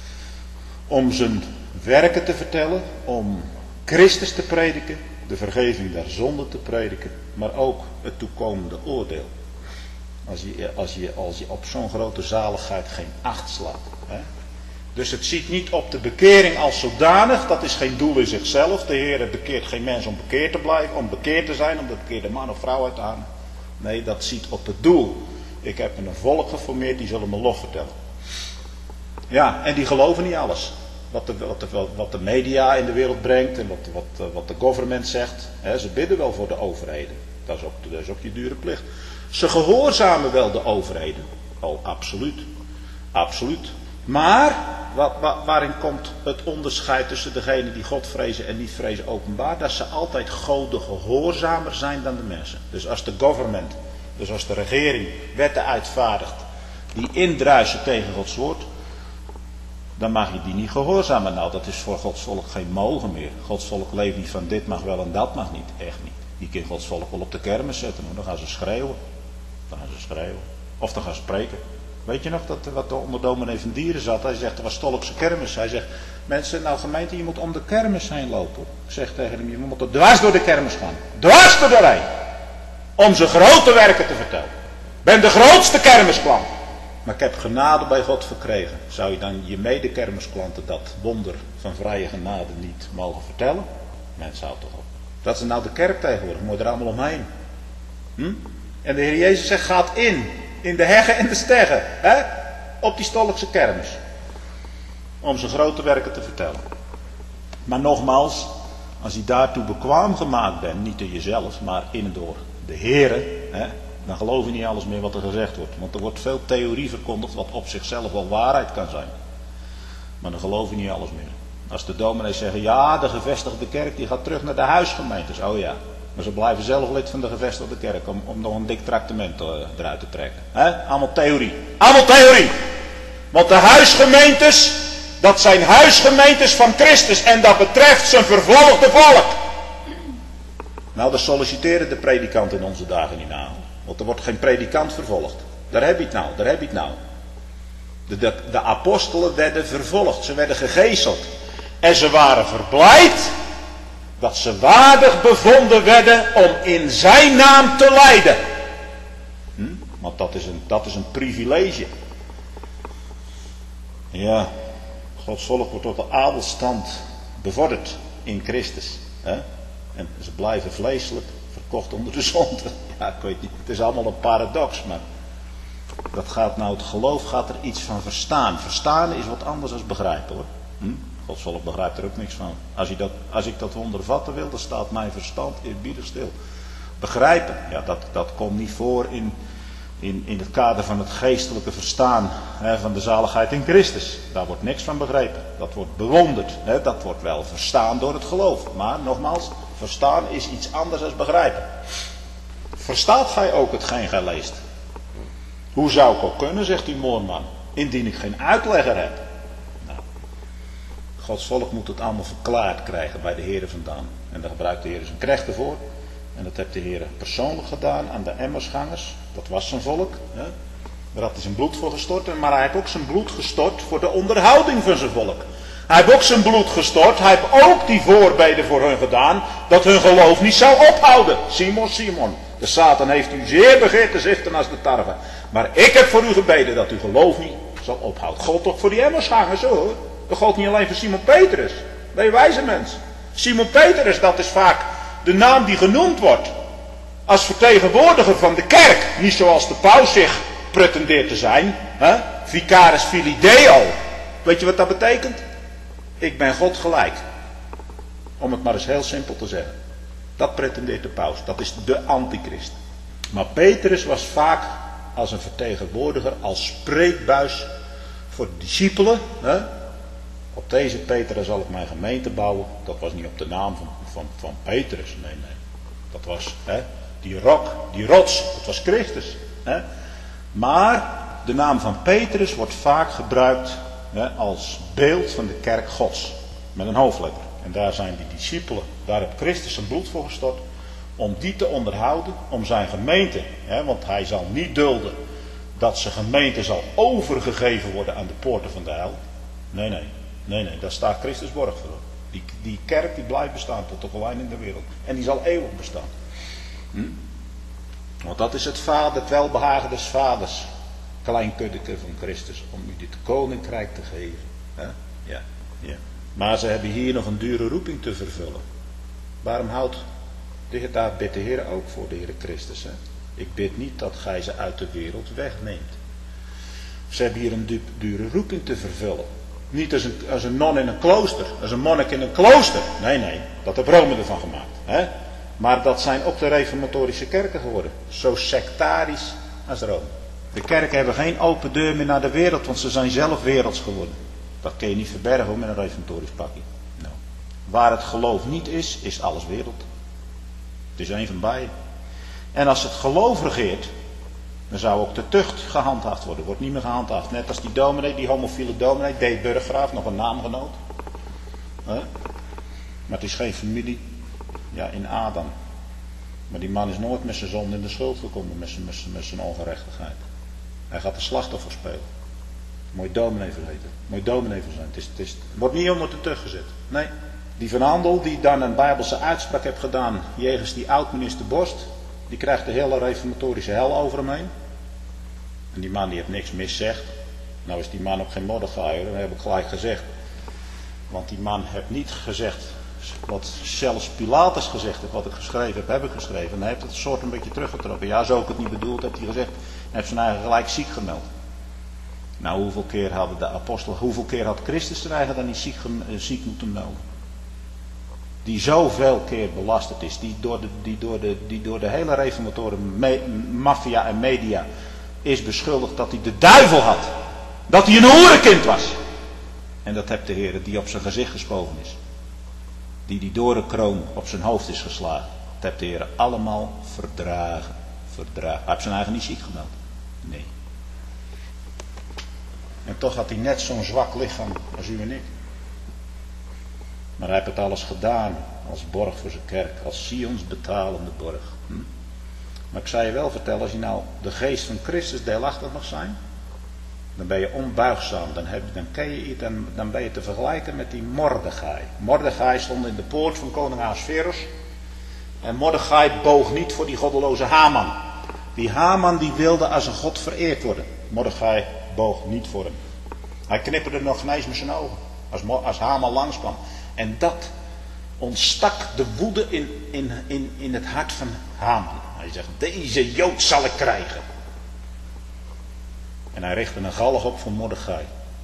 Om zijn werken te vertellen, om Christus te prediken, de vergeving der zonden te prediken, maar ook het toekomende oordeel. Als je, als je, als je op zo'n grote zaligheid geen acht slaat. Hè? Dus het ziet niet op de bekering als zodanig, dat is geen doel in zichzelf. De Heer bekeert geen mens om bekeerd te blijven, om bekeerd te zijn, om de bekeerde man of vrouw uit te halen. Nee, dat ziet op het doel. Ik heb een volk geformeerd, die zullen mijn lof vertellen. Ja, en die geloven niet alles. Wat de, wat, de, wat de media in de wereld brengt en wat, wat, wat de government zegt. He, ze bidden wel voor de overheden. Dat is, ook, dat is ook je dure plicht. Ze gehoorzamen wel de overheden. Oh, absoluut. Absoluut. Maar, wat, wat, waarin komt het onderscheid tussen degenen die God vrezen en niet vrezen openbaar? Dat ze altijd Gode gehoorzamer zijn dan de mensen. Dus als de government, dus als de regering wetten uitvaardigt die indruisen tegen Gods woord, dan mag je die niet gehoorzamen. Nou, dat is voor Gods volk geen mogen meer. Gods volk leeft niet van dit mag wel en dat mag niet. Echt niet. Die kan Gods volk wel op de kermis zetten. Dan gaan ze schreeuwen. Dan gaan ze schreeuwen. Of dan gaan ze spreken. Weet je nog dat, wat er onder dominee van Dieren zat? Hij zegt, er was Stolkse kermis. Hij zegt, mensen, nou gemeente, je moet om de kermis heen lopen. Ik zeg tegen hem, je moet er dwars door de kermis gaan. Dwars door de rij. Om zijn grote werken te vertellen. Ik ben de grootste kermisklant. Maar ik heb genade bij God verkregen. Zou je dan je medekermisklanten dat wonder van vrije genade niet mogen vertellen? Mensen, houdt toch op. Dat is nou de kerk tegenwoordig. Moet je er allemaal omheen. Hm? En de Heer Jezus zegt, gaat in. In de heggen en de steggen. Hè? Op die Stolkse kermis. Om zijn grote werken te vertellen. Maar nogmaals, als je daartoe bekwaam gemaakt bent, niet door jezelf, maar in en door de Heere, hè, dan geloof je niet alles meer wat er gezegd wordt. Want er wordt veel theorie verkondigd wat op zichzelf wel waarheid kan zijn. Maar dan geloof je niet alles meer. Als de dominees zeggen, ja, de gevestigde kerk die gaat terug naar de huisgemeentes. Oh ja, maar ze blijven zelf lid van de gevestigde kerk om, om nog een dik tractement uh, eruit te trekken. He? Allemaal theorie. Allemaal theorie. Want de huisgemeentes, dat zijn huisgemeentes van Christus en dat betreft zijn vervolgde volk. Nou, daar solliciteren de predikanten in onze dagen niet naar. Want er wordt geen predikant vervolgd. Daar heb je het nou, daar heb je het nou. De, de, de apostelen werden vervolgd, ze werden gegezeld. En ze waren verblijd dat ze waardig bevonden werden om in zijn naam te lijden. Hm? Want dat is, een, dat is een privilege. Ja, Gods volk wordt tot de adelstand bevorderd in Christus. Hè? En ze blijven vleeselijk, verkocht onder de zonde. Ja, ik weet niet, het is allemaal een paradox, maar dat gaat nou, het geloof gaat er iets van verstaan. Verstaan is wat anders dan begrijpen, hoor. Hm? Gods volk begrijpt er ook niks van. Als, je dat, als ik dat wonder vatten wil, dan staat mijn verstand eerbiedig stil. Begrijpen, ja, dat, dat komt niet voor in, in, in het kader van het geestelijke verstaan, hè, van de zaligheid in Christus. Daar wordt niks van begrepen. Dat wordt bewonderd. Hè, dat wordt wel verstaan door het geloof. Maar nogmaals, verstaan is iets anders dan begrijpen. Verstaat gij ook hetgeen gij leest? Hoe zou ik ook kunnen, zegt die moorman, indien ik geen uitlegger heb? Nou, Gods volk moet het allemaal verklaard krijgen bij de Heer vandaan. En daar gebruikt de Heer zijn knechten voor. En dat heeft de Heer persoonlijk gedaan aan de Emmersgangers. Dat was zijn volk. Hè? Daar had hij zijn bloed voor gestort. Maar hij heeft ook zijn bloed gestort voor de onderhouding van zijn volk. Hij heeft ook zijn bloed gestort. Hij heeft ook die voorbeden voor hun gedaan. Dat hun geloof niet zou ophouden. Simon, Simon. De Satan heeft u zeer begeerd te zichten als de tarwe. Maar ik heb voor u gebeden dat uw geloof niet zal ophouden. God toch voor die Emmersgangers, hoor. Dat geldt niet alleen voor Simon Petrus. Ben je wijze mens. Simon Petrus, dat is vaak de naam die genoemd wordt. Als vertegenwoordiger van de kerk. Niet zoals de paus zich pretendeert te zijn. Hè? Vicaris filii Deo. Weet je wat dat betekent? Ik ben God gelijk. Om het maar eens heel simpel te zeggen. Dat pretendeert de paus. Dat is de antichrist. Maar Petrus was vaak als een vertegenwoordiger, als spreekbuis voor de discipelen. Hè? Op deze Petrus zal ik mijn gemeente bouwen. Dat was niet op de naam van, van, van Petrus. Nee, nee. Dat was hè, die rok, die rots. Dat was Christus. Hè? Maar de naam van Petrus wordt vaak gebruikt hè, als beeld van de kerk Gods. met een hoofdletter. En daar zijn die discipelen, daar heeft Christus zijn bloed voor gestort, om die te onderhouden, om zijn gemeente. Hè, want hij zal niet dulden dat zijn gemeente zal overgegeven worden aan de poorten van de hel. Nee, nee, nee, nee, daar staat Christus borg voor. Die, die kerk die blijft bestaan tot de geleiding in de wereld. En die zal eeuwig bestaan. Hm? Want dat is het vader, het welbehagen des vaders. Klein kuddeke van Christus, om u dit koninkrijk te geven. Hè? Ja, ja. Maar ze hebben hier nog een dure roeping te vervullen. Waarom houdt de Heer, daar bidt de Heer ook voor de Heer Christus. Hè? Ik bid niet dat gij ze uit de wereld wegneemt. Ze hebben hier een dure roeping te vervullen. Niet als een, als een non in een klooster, als een monnik in een klooster. Nee, nee, dat heeft Rome ervan gemaakt. Hè? Maar dat zijn ook de reformatorische kerken geworden. Zo sectarisch als Rome. De kerken hebben geen open deur meer naar de wereld, want ze zijn zelf werelds geworden. Dat kun je niet verbergen hoor, met een reformatorisch pakje. Nou. Waar het geloof niet is, is alles wereld. Het is een van beiden. En als het geloof regeert, dan zou ook de tucht gehandhaafd worden. Wordt niet meer gehandhaafd. Net als die dominee, die homofiele dominee, D. Burggraaf, nog een naamgenoot. He? Maar het is geen familie, ja, in Adam. Maar die man is nooit met zijn zonde in de schuld gekomen, met zijn, met zijn, met zijn ongerechtigheid. Hij gaat de slachtoffer spelen. Mooi dominee vergeten. Mooi dominee voor zijn. Het, is, het, is, het wordt niet onder de tucht gezet. Nee. Die Van Andel, die dan een Bijbelse uitspraak heeft gedaan jegens die oud-minister Borst, die krijgt de hele reformatorische hel over hem heen. En die man die heeft niks mis zegt. Nou is die man ook geen Mordechai, dat heb ik gelijk gezegd. Want die man heeft niet gezegd wat zelfs Pilatus gezegd heeft, wat ik geschreven heb, heb ik geschreven. En hij heeft het soort een beetje teruggetrokken. Ja, zo ik het niet bedoeld, heeft hij gezegd. En heeft zijn eigen gelijk ziek gemeld. Nou, hoeveel keer hadden de apostelen, hoeveel keer had Christus zijn eigen dan niet ziek, ziek moeten melden? Die zoveel keer belasterd is, die door de, die door de, die door de hele reformatoren, maffia en media is beschuldigd dat hij de duivel had. Dat hij een hoerenkind was. En dat hebt de Heer die op zijn gezicht gespoven is. Die die dorenkroon op zijn hoofd is geslagen. Dat hebt de Heer allemaal verdragen. verdragen. Hij heeft zijn eigen niet ziek gemeld. Nee. En toch had hij net zo'n zwak lichaam als u en ik. Maar hij heeft het alles gedaan als borg voor zijn kerk. Als Sions betalende borg. Hm? Maar ik zou je wel vertellen, als je nou de geest van Christus deelachtig mag zijn, dan ben je onbuigzaam. Dan, heb, dan, ken je, dan, dan ben je te vergelijken met die Mordechai. Mordechai stond in de poort van koning Ahasverus. En Mordechai boog niet voor die goddeloze Haman. Die Haman die wilde als een god vereerd worden. Mordechai boog niet voor hem. Hij knipperde nog ineens met zijn ogen. Als, als Haman langskwam. En dat ontstak de woede in, in, in, in het hart van Haman. Hij zegt, deze Jood zal ik krijgen. En hij richtte een galg op voor Mordechai.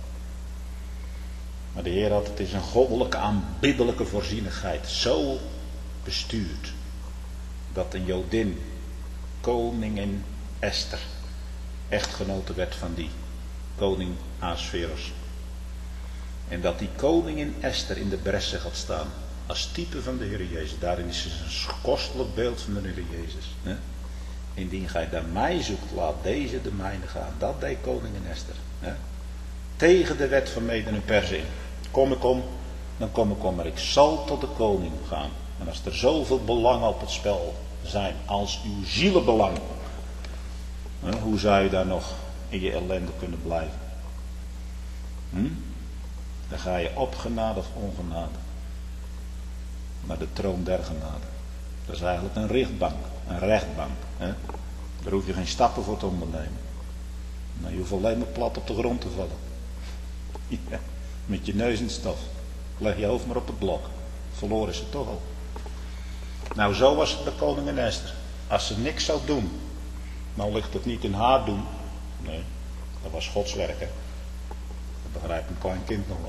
Maar de Heer had het in zijn goddelijke aanbiddelijke voorzienigheid zo bestuurd. Dat een Jodin, koningin Esther, echtgenote werd van die koning Ahasverus. En dat die koningin Esther in de bressen gaat staan. Als type van de Heer Jezus. Daarin is een kostelijk beeld van de Heer Jezus. Hè? Indien gij naar mij zoekt, laat deze de mijne gaan. Dat deed koningin Esther. Hè? Tegen de wet van Meden en Perzen. Kom ik om, dan kom ik om. Maar ik zal tot de koning gaan. En als er zoveel belangen op het spel zijn. Als uw zielenbelang. Hè? Hoe zou je daar nog in je ellende kunnen blijven? Hm? Dan ga je op genade of ongenade. Naar de troon der genade. Dat is eigenlijk een richtbank. Een rechtbank. Hè? Daar hoef je geen stappen voor te ondernemen. Nou, je hoeft alleen maar plat op de grond te vallen. Ja, met je neus in het stof. Leg je hoofd maar op het blok. Verloren is het toch al. Nou, zo was het bij koningin Esther. Als ze niks zou doen. Nou ligt het niet in haar doen. Nee, dat was Gods werk. Hè? Dat begrijpt een klein kind nog wel.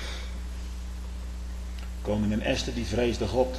Koningin Esther die vreesde God.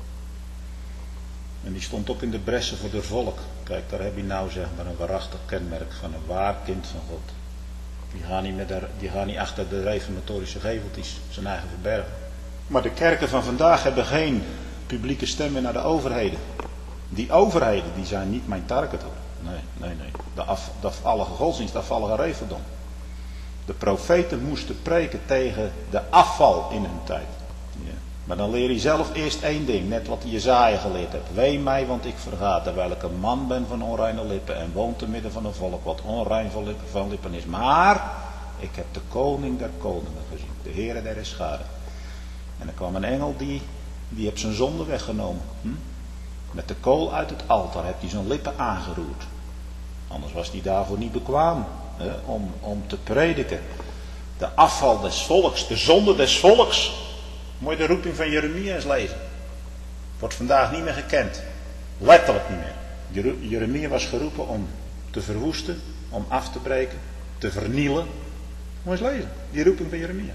En die stond ook in de bressen voor het volk. Kijk, daar heb je nou zeg maar een waarachtig kenmerk van een waar kind van God. Die gaan niet, met de, die gaan niet achter de reformatorische geveltjes zijn eigen verbergen. Maar de kerken van vandaag hebben geen publieke stem meer naar de overheden. Die overheden die zijn niet mijn target hoor. Nee, nee, nee. De, af, de afvallige godsdienst, de afvallige reformdom. De profeten moesten preken tegen de afval in hun tijd. Ja. Maar dan leer je zelf eerst één ding, net wat Jesaja geleerd hebt. Wee mij, want ik verga, terwijl ik een man ben van onreine lippen en woon te midden van een volk wat onrein van lippen, van lippen is. Maar ik heb de koning der koningen gezien, de Heere der Heerscharen. En er kwam een engel die, die heeft zijn zonde weggenomen. Hm? Met de kool uit het altaar heeft hij zijn lippen aangeroerd. Anders was hij daarvoor niet bekwaam hè, om, om te prediken. De afval des volks, de zonde des volks. Moet je de roeping van Jeremia eens lezen. Wordt vandaag niet meer gekend. Letterlijk niet meer. Jeremia was geroepen om te verwoesten, om af te breken, te vernielen. Moet je eens lezen, die roeping van Jeremia.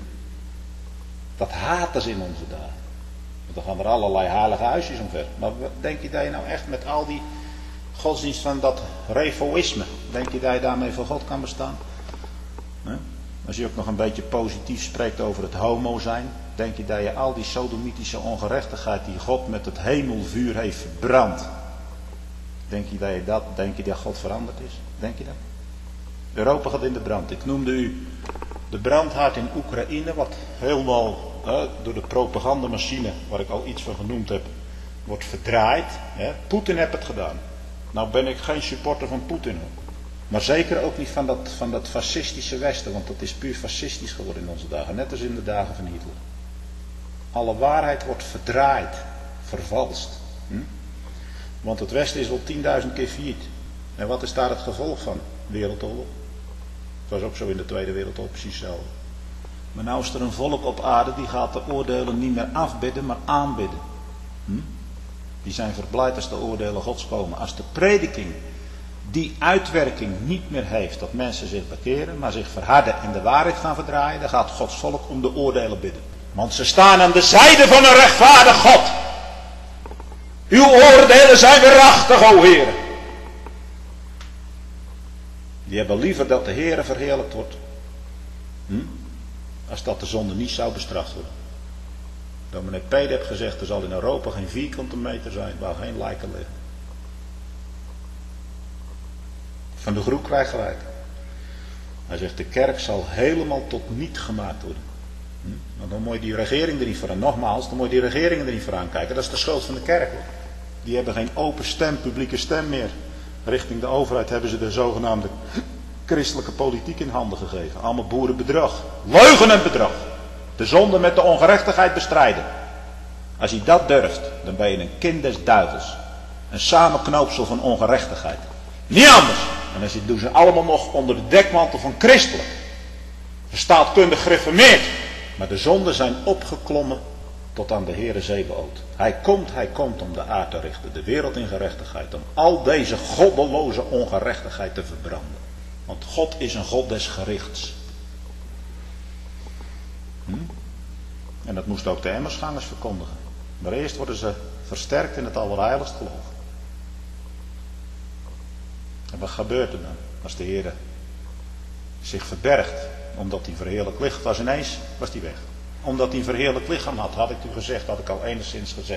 Dat haten ze in onze dagen. Want dan gaan er allerlei heilige huisjes omver. Maar denk je dat je nou echt met al die godsdienst van dat refoïsme, denk je dat je daarmee voor God kan bestaan? Nee? Als je ook nog een beetje positief spreekt over het homo zijn, denk je dat je al die sodomitische ongerechtigheid die God met het hemelvuur heeft verbrand, denk je dat je dat, denk je dat God veranderd is? Denk je dat? Europa gaat in de brand. Ik noemde u de brandhaard in Oekraïne, wat helemaal hè, door de propagandamachine, waar ik al iets van genoemd heb, wordt verdraaid. Hè. Poetin heeft het gedaan. Nou ben ik geen supporter van Poetin. Maar zeker ook niet van dat, van dat fascistische Westen, want dat is puur fascistisch geworden in onze dagen. Net als in de dagen van Hitler. Alle waarheid wordt verdraaid, vervalst. Hm? Want het Westen is wel tienduizend keer failliet. En wat is daar het gevolg van? Wereldoorlog. Het was ook zo in de Tweede Wereldoorlog precies hetzelfde. Maar nou is er een volk op aarde die gaat de oordelen niet meer afbidden, maar aanbidden. Hm? Die zijn verblijd als de oordelen Gods komen. Als de prediking die uitwerking niet meer heeft dat mensen zich bekeren, maar zich verharden en de waarheid gaan verdraaien, dan gaat Gods volk om de oordelen bidden. Want ze staan aan de zijde van een rechtvaardig God. Uw oordelen zijn waarachtig, o Heer. Die hebben liever dat de Heer verheerlijkt wordt, hm? als dat de zonde niet zou bestraft worden. Dominee Pede heeft gezegd, er zal in Europa geen vierkante meter zijn waar geen lijken liggen. Van de Groep krijgt gelijk. Hij zegt, de kerk zal helemaal tot niet gemaakt worden. Hm? Maar dan moet je die regering er niet voor aan. Nogmaals, dan moet je die regeringen er niet voor aankijken. Dat is de schuld van de kerk. Die hebben geen open stem, publieke stem meer. Richting de overheid hebben ze de zogenaamde christelijke politiek in handen gegeven. Allemaal boerenbedrog. Leugen en bedrog. De zonde met de ongerechtigheid bestrijden. Als je dat durft, dan ben je een kind des duivels. Een samenknoopsel van ongerechtigheid. Niet anders. En dan doen ze allemaal nog onder de dekmantel van christelijk. Staatkundig gereformeerd. Maar de zonden zijn opgeklommen tot aan de Heere Zebaoth. Hij komt, hij komt om de aarde te richten. De wereld in gerechtigheid. Om al deze goddeloze ongerechtigheid te verbranden. Want God is een God des gerichts. Hm? En dat moest ook de Emmersgangers verkondigen. Maar eerst worden ze versterkt in het allerheiligst geloof. En wat gebeurt er dan als de Heer zich verbergt? Omdat hij verheerlijk licht was ineens, was hij weg. Omdat hij een verheerlijk lichaam had, had ik u gezegd, had ik al enigszins gezegd.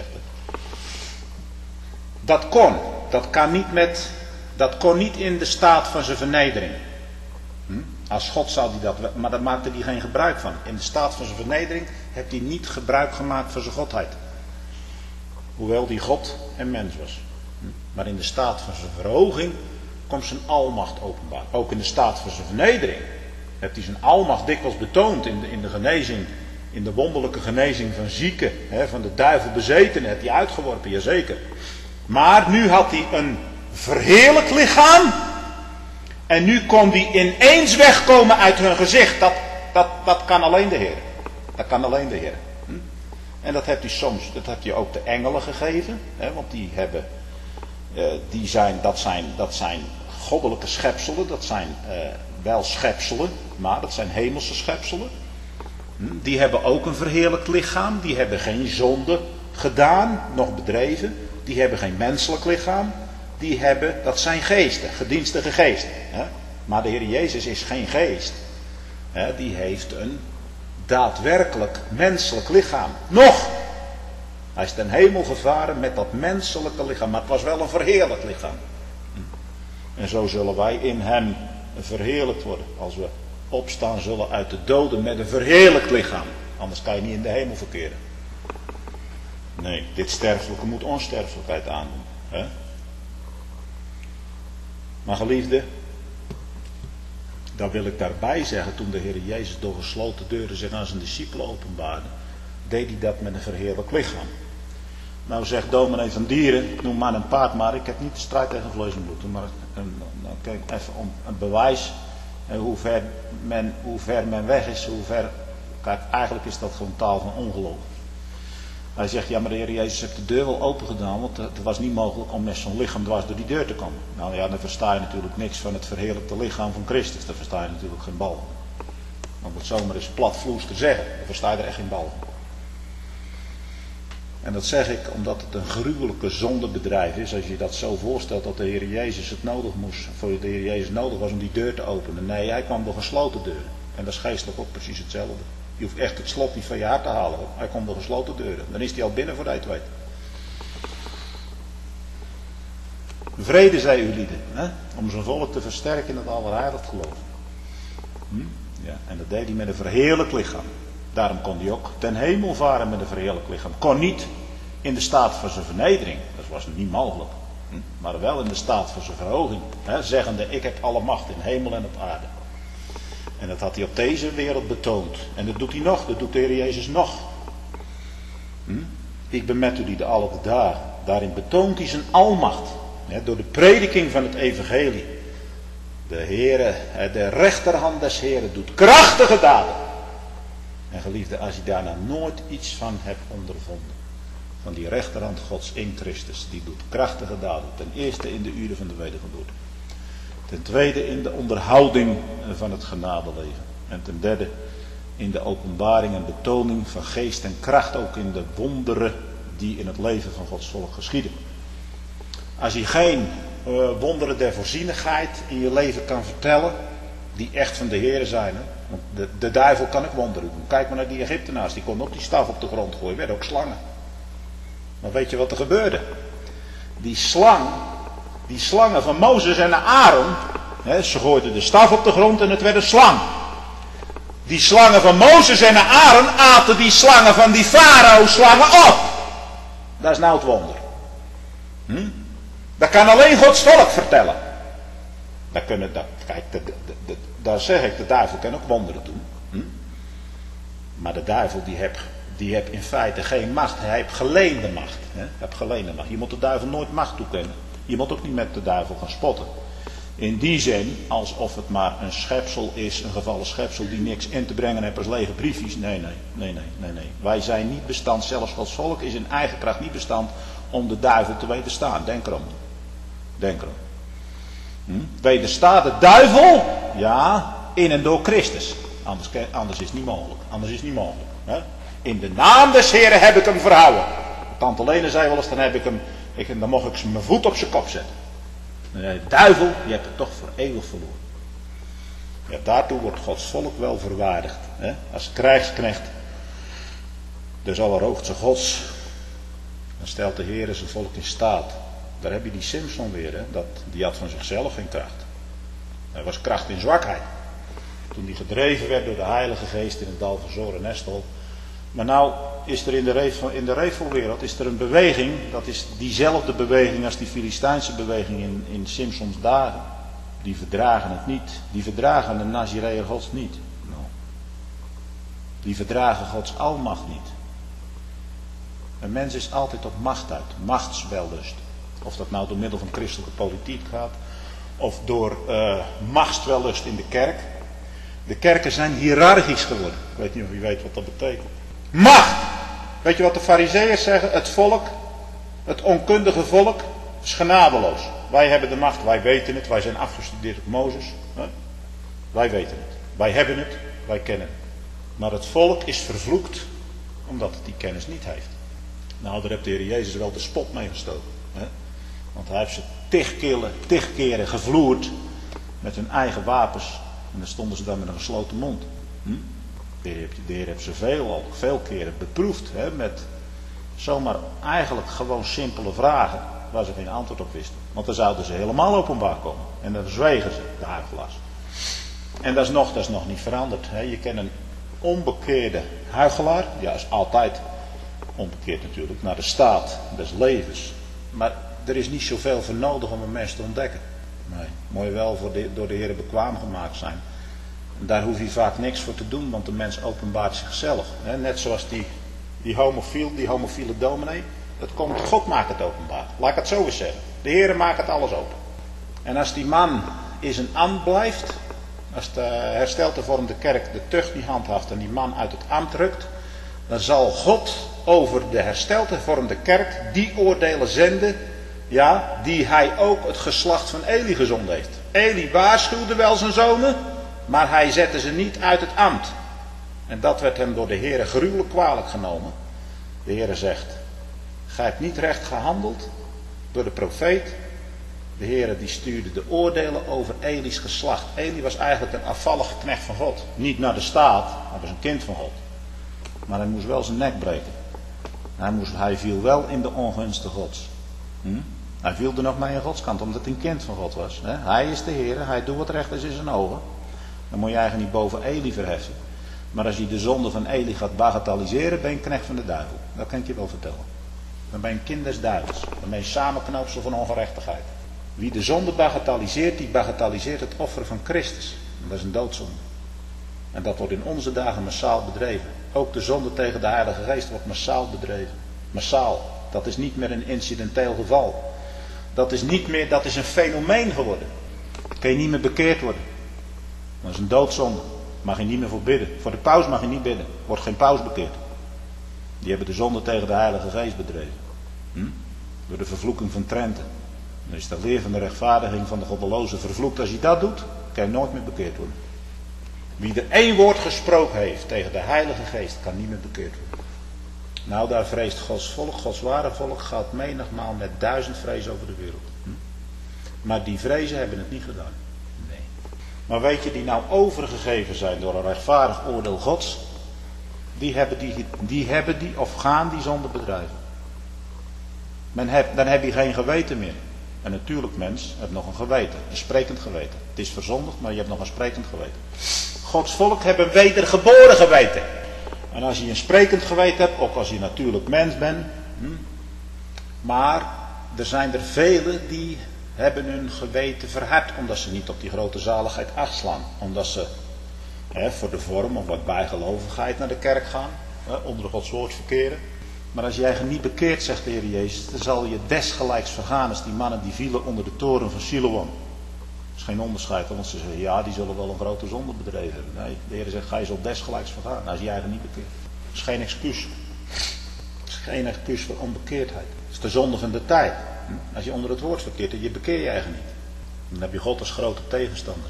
Dat kon, dat kan niet met, dat kon niet in de staat van zijn vernedering. Hm? Als God zou hij dat, maar daar maakte hij geen gebruik van. In de staat van zijn vernedering heeft hij niet gebruik gemaakt van zijn godheid. Hoewel hij God en mens was. Hm? Maar in de staat van zijn verhoging komt zijn almacht openbaar. Ook in de staat van zijn vernedering heeft hij zijn almacht dikwijls betoond in de, in de genezing, in de wonderlijke genezing van zieken, hè, van de duivel bezetenen, heeft hij uitgeworpen, jazeker. Maar nu had hij een verheerlijk lichaam en nu kon hij ineens wegkomen uit hun gezicht. Dat, dat, dat kan alleen de Heer. Dat kan alleen de Heer. Hm? En dat heeft hij soms, dat heeft hij ook de engelen gegeven, hè, want die hebben, uh, die zijn, dat zijn, dat zijn goddelijke schepselen, dat zijn uh, wel schepselen, maar dat zijn hemelse schepselen. Die hebben ook een verheerlijkt lichaam, die hebben geen zonde gedaan, nog bedreven, die hebben geen menselijk lichaam, die hebben, dat zijn geesten, gedienstige geesten. Hè? Maar de Heer Jezus is geen geest, hè? Die heeft een daadwerkelijk menselijk lichaam. Nog! Hij is ten hemel gevaren met dat menselijke lichaam, maar het was wel een verheerlijkt lichaam. En zo zullen wij in hem verheerlijkt worden. Als we opstaan zullen uit de doden met een verheerlijkt lichaam. Anders kan je niet in de hemel verkeren. Nee, dit sterfelijke moet onsterfelijkheid aandoen. Hè? Maar geliefde, dan wil ik daarbij zeggen, toen de Heer Jezus door gesloten deuren zich aan zijn discipelen openbaarde, deed hij dat met een verheerlijk lichaam. Nou zegt dominee van Dieren, noem maar een paard maar, ik heb niet de strijd tegen vlees en bloed, maar een, nou, kijk even om een bewijs en hoe ver men, hoe ver men weg is, hoe ver, kijk eigenlijk is dat gewoon taal van ongeloof. Hij zegt, ja maar de Heer Jezus heeft de deur wel open gedaan, want het was niet mogelijk om met zo'n lichaam dwars door die deur te komen. Nou ja, dan versta je natuurlijk niks van het verheerlijkte lichaam van Christus, daar versta je natuurlijk geen bal van. Om het zomaar eens platvloers te zeggen, daar versta je er echt geen bal van. En dat zeg ik omdat het een gruwelijke zondebedrijf is, als je dat zo voorstelt dat de Heer Jezus het nodig moest, voor de Heer Jezus nodig was om die deur te openen. Nee, hij kwam door gesloten deuren. En dat is geestelijk ook precies hetzelfde. Je hoeft echt het slot niet van je hart te halen. Hij komt door gesloten deuren. Dan is hij al binnen voordat je het weet. Vrede, zei u lieden, hè? Om zijn volk te versterken in het allerheiligst geloof. Hm? Ja, en dat deed hij met een verheerlijk lichaam. Daarom kon hij ook ten hemel varen met een verheerlijk lichaam. Kon niet in de staat van zijn vernedering. Dat was niet mogelijk. Hm? Maar wel in de staat van zijn verhoging. Hè? Zeggende, ik heb alle macht in hemel en op aarde. En dat had hij op deze wereld betoond. En dat doet hij nog. Dat doet de Heer Jezus nog. Hm? Ik ben met u die de alle dagen. Daarin betoont hij zijn almacht. Hè? Door de prediking van het evangelie. De Heere, de rechterhand des Heeren doet krachtige daden. En geliefde, als je daarna nooit iets van hebt ondervonden. Van die rechterhand Gods in Christus. Die doet krachtige daden. Ten eerste in de uren van de wedergeboorte. Ten tweede in de onderhouding van het genadeleven. En ten derde in de openbaring en betoning van geest en kracht. Ook in de wonderen die in het leven van Gods volk geschieden. Als je geen uh, wonderen der voorzienigheid in je leven kan vertellen. Die echt van de Heere zijn. Hè? Want de, de duivel kan ook wonderen doen. Kijk maar naar die Egyptenaars. Die konden ook die staf op de grond gooien. Werden ook slangen. Maar weet je wat er gebeurde? Die slang... Die slangen van Mozes en Aaron, hè, ze gooiden de staf op de grond en het werd een slang. Die slangen van Mozes en Aaron aten die slangen van die farao-slangen op. Dat is nou het wonder. Hm? Dat kan alleen Gods volk vertellen. Dat kunnen, dat, kijk, de, de, de, daar zeg ik, de duivel kan ook wonderen doen. Hm? Maar de duivel die heeft die heb in feite geen macht. Hij heeft geleende macht. Hè? Hij heeft geleende macht. Je moet de duivel nooit macht toekennen. Je moet ook niet met de duivel gaan spotten. In die zin, alsof het maar een schepsel is, een gevallen schepsel die niks in te brengen heeft als lege briefjes. Nee, nee, nee, nee, nee, nee. Wij zijn niet bestand, zelfs Gods volk is in eigen kracht niet bestand om de duivel te wederstaan. Denk erom. Denk erom. Hm? Wederstaat de duivel? Ja, in en door Christus. Anders, anders is het niet mogelijk. Anders is het niet mogelijk. Hè? In de naam des Heren heb ik hem verhouden. Tante Lene zei wel eens, dan heb ik hem, ik, dan mocht ik mijn voet op zijn kop zetten. De duivel, je hebt het toch voor eeuwig verloren. Ja, daartoe wordt Gods volk wel verwaardigd. Hè? Als krijgsknecht des Allerhoogste Gods, dan stelt de Heer zijn volk in staat. Daar heb je die Simson weer, hè? Dat, die had van zichzelf geen kracht. Hij was kracht in zwakheid. Toen hij gedreven werd door de Heilige Geest in het dal van Zor en Estel. Maar nou is er in de, revel, in de revelwereld is er een beweging, dat is diezelfde beweging als die Filistijnse beweging in, in Simsons dagen. Die verdragen het niet. Die verdragen de Nazireër Gods niet. No. Die verdragen Gods almacht niet. Een mens is altijd op macht uit. Machtswellust. Of dat nou door middel van christelijke politiek gaat. Of door uh, machtswellust in de kerk. De kerken zijn hiërarchisch geworden. Ik weet niet of u weet wat dat betekent. Macht! Weet je wat de farizeeërs zeggen? Het volk, het onkundige volk, is genadeloos. Wij hebben de macht, wij weten het, wij zijn afgestudeerd op Mozes. Hè? Wij weten het. Wij hebben het, wij kennen het. Maar het volk is vervloekt, omdat het die kennis niet heeft. Nou, daar heeft de Heer Jezus wel de spot mee gestoken. Hè? Want hij heeft ze tig keren, tig keren gevloerd met hun eigen wapens. En dan stonden ze dan met een gesloten mond. Hm? De Heer, de Heer heeft ze veel, al veel keren beproefd. Hè, met zomaar eigenlijk gewoon simpele vragen. Waar ze geen antwoord op wisten. Want dan zouden ze helemaal openbaar komen. En dan zwegen ze, de huichelaars. En dat is nog, dat is nog niet veranderd. Hè. Je kent een onbekeerde huichelaar. Ja, is altijd omgekeerd natuurlijk, naar de staat des levens. Maar er is niet zoveel voor nodig om een mens te ontdekken. Nee, moet je wel voor de, door de Heer bekwaam gemaakt zijn. En daar hoef je vaak niks voor te doen, want de mens openbaart zichzelf. He, net zoals die, die homofiel, die homofiele dominee. Dat komt, God maakt het openbaar. Laat ik het zo eens zeggen. De Heer maakt het alles open. En als die man in zijn ambt blijft, als de hersteld hervormde kerk de tucht niet handhaaft en die man uit het ambt rukt, dan zal God over de hersteld hervormde kerk die oordelen zenden, ja, die hij ook het geslacht van Eli gezonden heeft. Eli waarschuwde wel zijn zonen, maar hij zette ze niet uit het ambt. En dat werd hem door de Heere gruwelijk kwalijk genomen. De Heere zegt, gij hebt niet recht gehandeld door de profeet. De Heere die stuurde de oordelen over Eli's geslacht. Eli was eigenlijk een afvallige knecht van God. Niet naar de staat, hij was een kind van God. Maar hij moest wel zijn nek breken. Hij, moest, hij viel wel in de ongunsten Gods. Hm? Hij viel er nog mee in Gods kant, omdat hij een kind van God was. Hè? Hij is de Heer, hij doet wat recht is in zijn ogen. Dan moet je eigenlijk niet boven Eli verheffen. Maar als je de zonde van Eli gaat bagatelliseren, ben je een knecht van de duivel. Dat kan ik je wel vertellen. Dan ben je een kind des duivels. Dan ben je samenknoopsel van ongerechtigheid. Wie de zonde bagatelliseert, die bagatelliseert het offer van Christus. En dat is een doodzonde. En dat wordt in onze dagen massaal bedreven. Ook de zonde tegen de Heilige Geest wordt massaal bedreven. Massaal. Dat is niet meer een incidenteel geval. Dat is niet meer, dat is een fenomeen geworden. Kun je niet meer bekeerd worden. Dat is een doodzonde. Mag je niet meer voor bidden. Voor de paus mag je niet bidden. Wordt geen paus bekeerd. Die hebben de zonde tegen de Heilige Geest bedreven. Hm? Door de vervloeking van Trente. Dan is de leer van de rechtvaardiging van de goddeloze vervloekt. Als je dat doet, kan je nooit meer bekeerd worden. Wie er één woord gesproken heeft tegen de Heilige Geest, kan niet meer bekeerd worden. Nou, daar vreest Gods volk, Gods ware volk, gaat menigmaal met duizend vrees over de wereld. Hm? Maar die vrezen hebben het niet gedaan. Nee. Maar weet je, die nou overgegeven zijn door een rechtvaardig oordeel Gods, die hebben die, die, hebben die of gaan die zonde bedrijven. Men heb, dan heb je geen geweten meer. En natuurlijk, mens, hebt nog een geweten, een sprekend geweten. Het is verzondigd, maar je hebt nog een sprekend geweten. Gods volk heeft een wedergeboren geweten. En als je een sprekend geweten hebt, ook als je natuurlijk mens bent. Hm, maar er zijn er velen die hebben hun geweten verhard, omdat ze niet op die grote zaligheid acht slaan. Omdat ze hè, voor de vorm of wat bijgelovigheid naar de kerk gaan, hè, onder Gods woord verkeren. Maar als jij je niet bekeert, zegt de Heer Jezus, dan zal je desgelijks vergaan als die mannen die vielen onder de toren van Siloam. Dat is geen onderscheid, want ze zeggen, ja, die zullen wel een grote zonde bedreven hebben. Nee, de Heer zegt, gij zult desgelijks vergaan als jij je niet bekeert. Dat is geen excuus. Dat is geen excuus voor onbekeerdheid. Het is de zonde van de tijd. Als je onder het woord verkeert, dan je bekeer je eigen niet. Dan heb je God als grote tegenstander.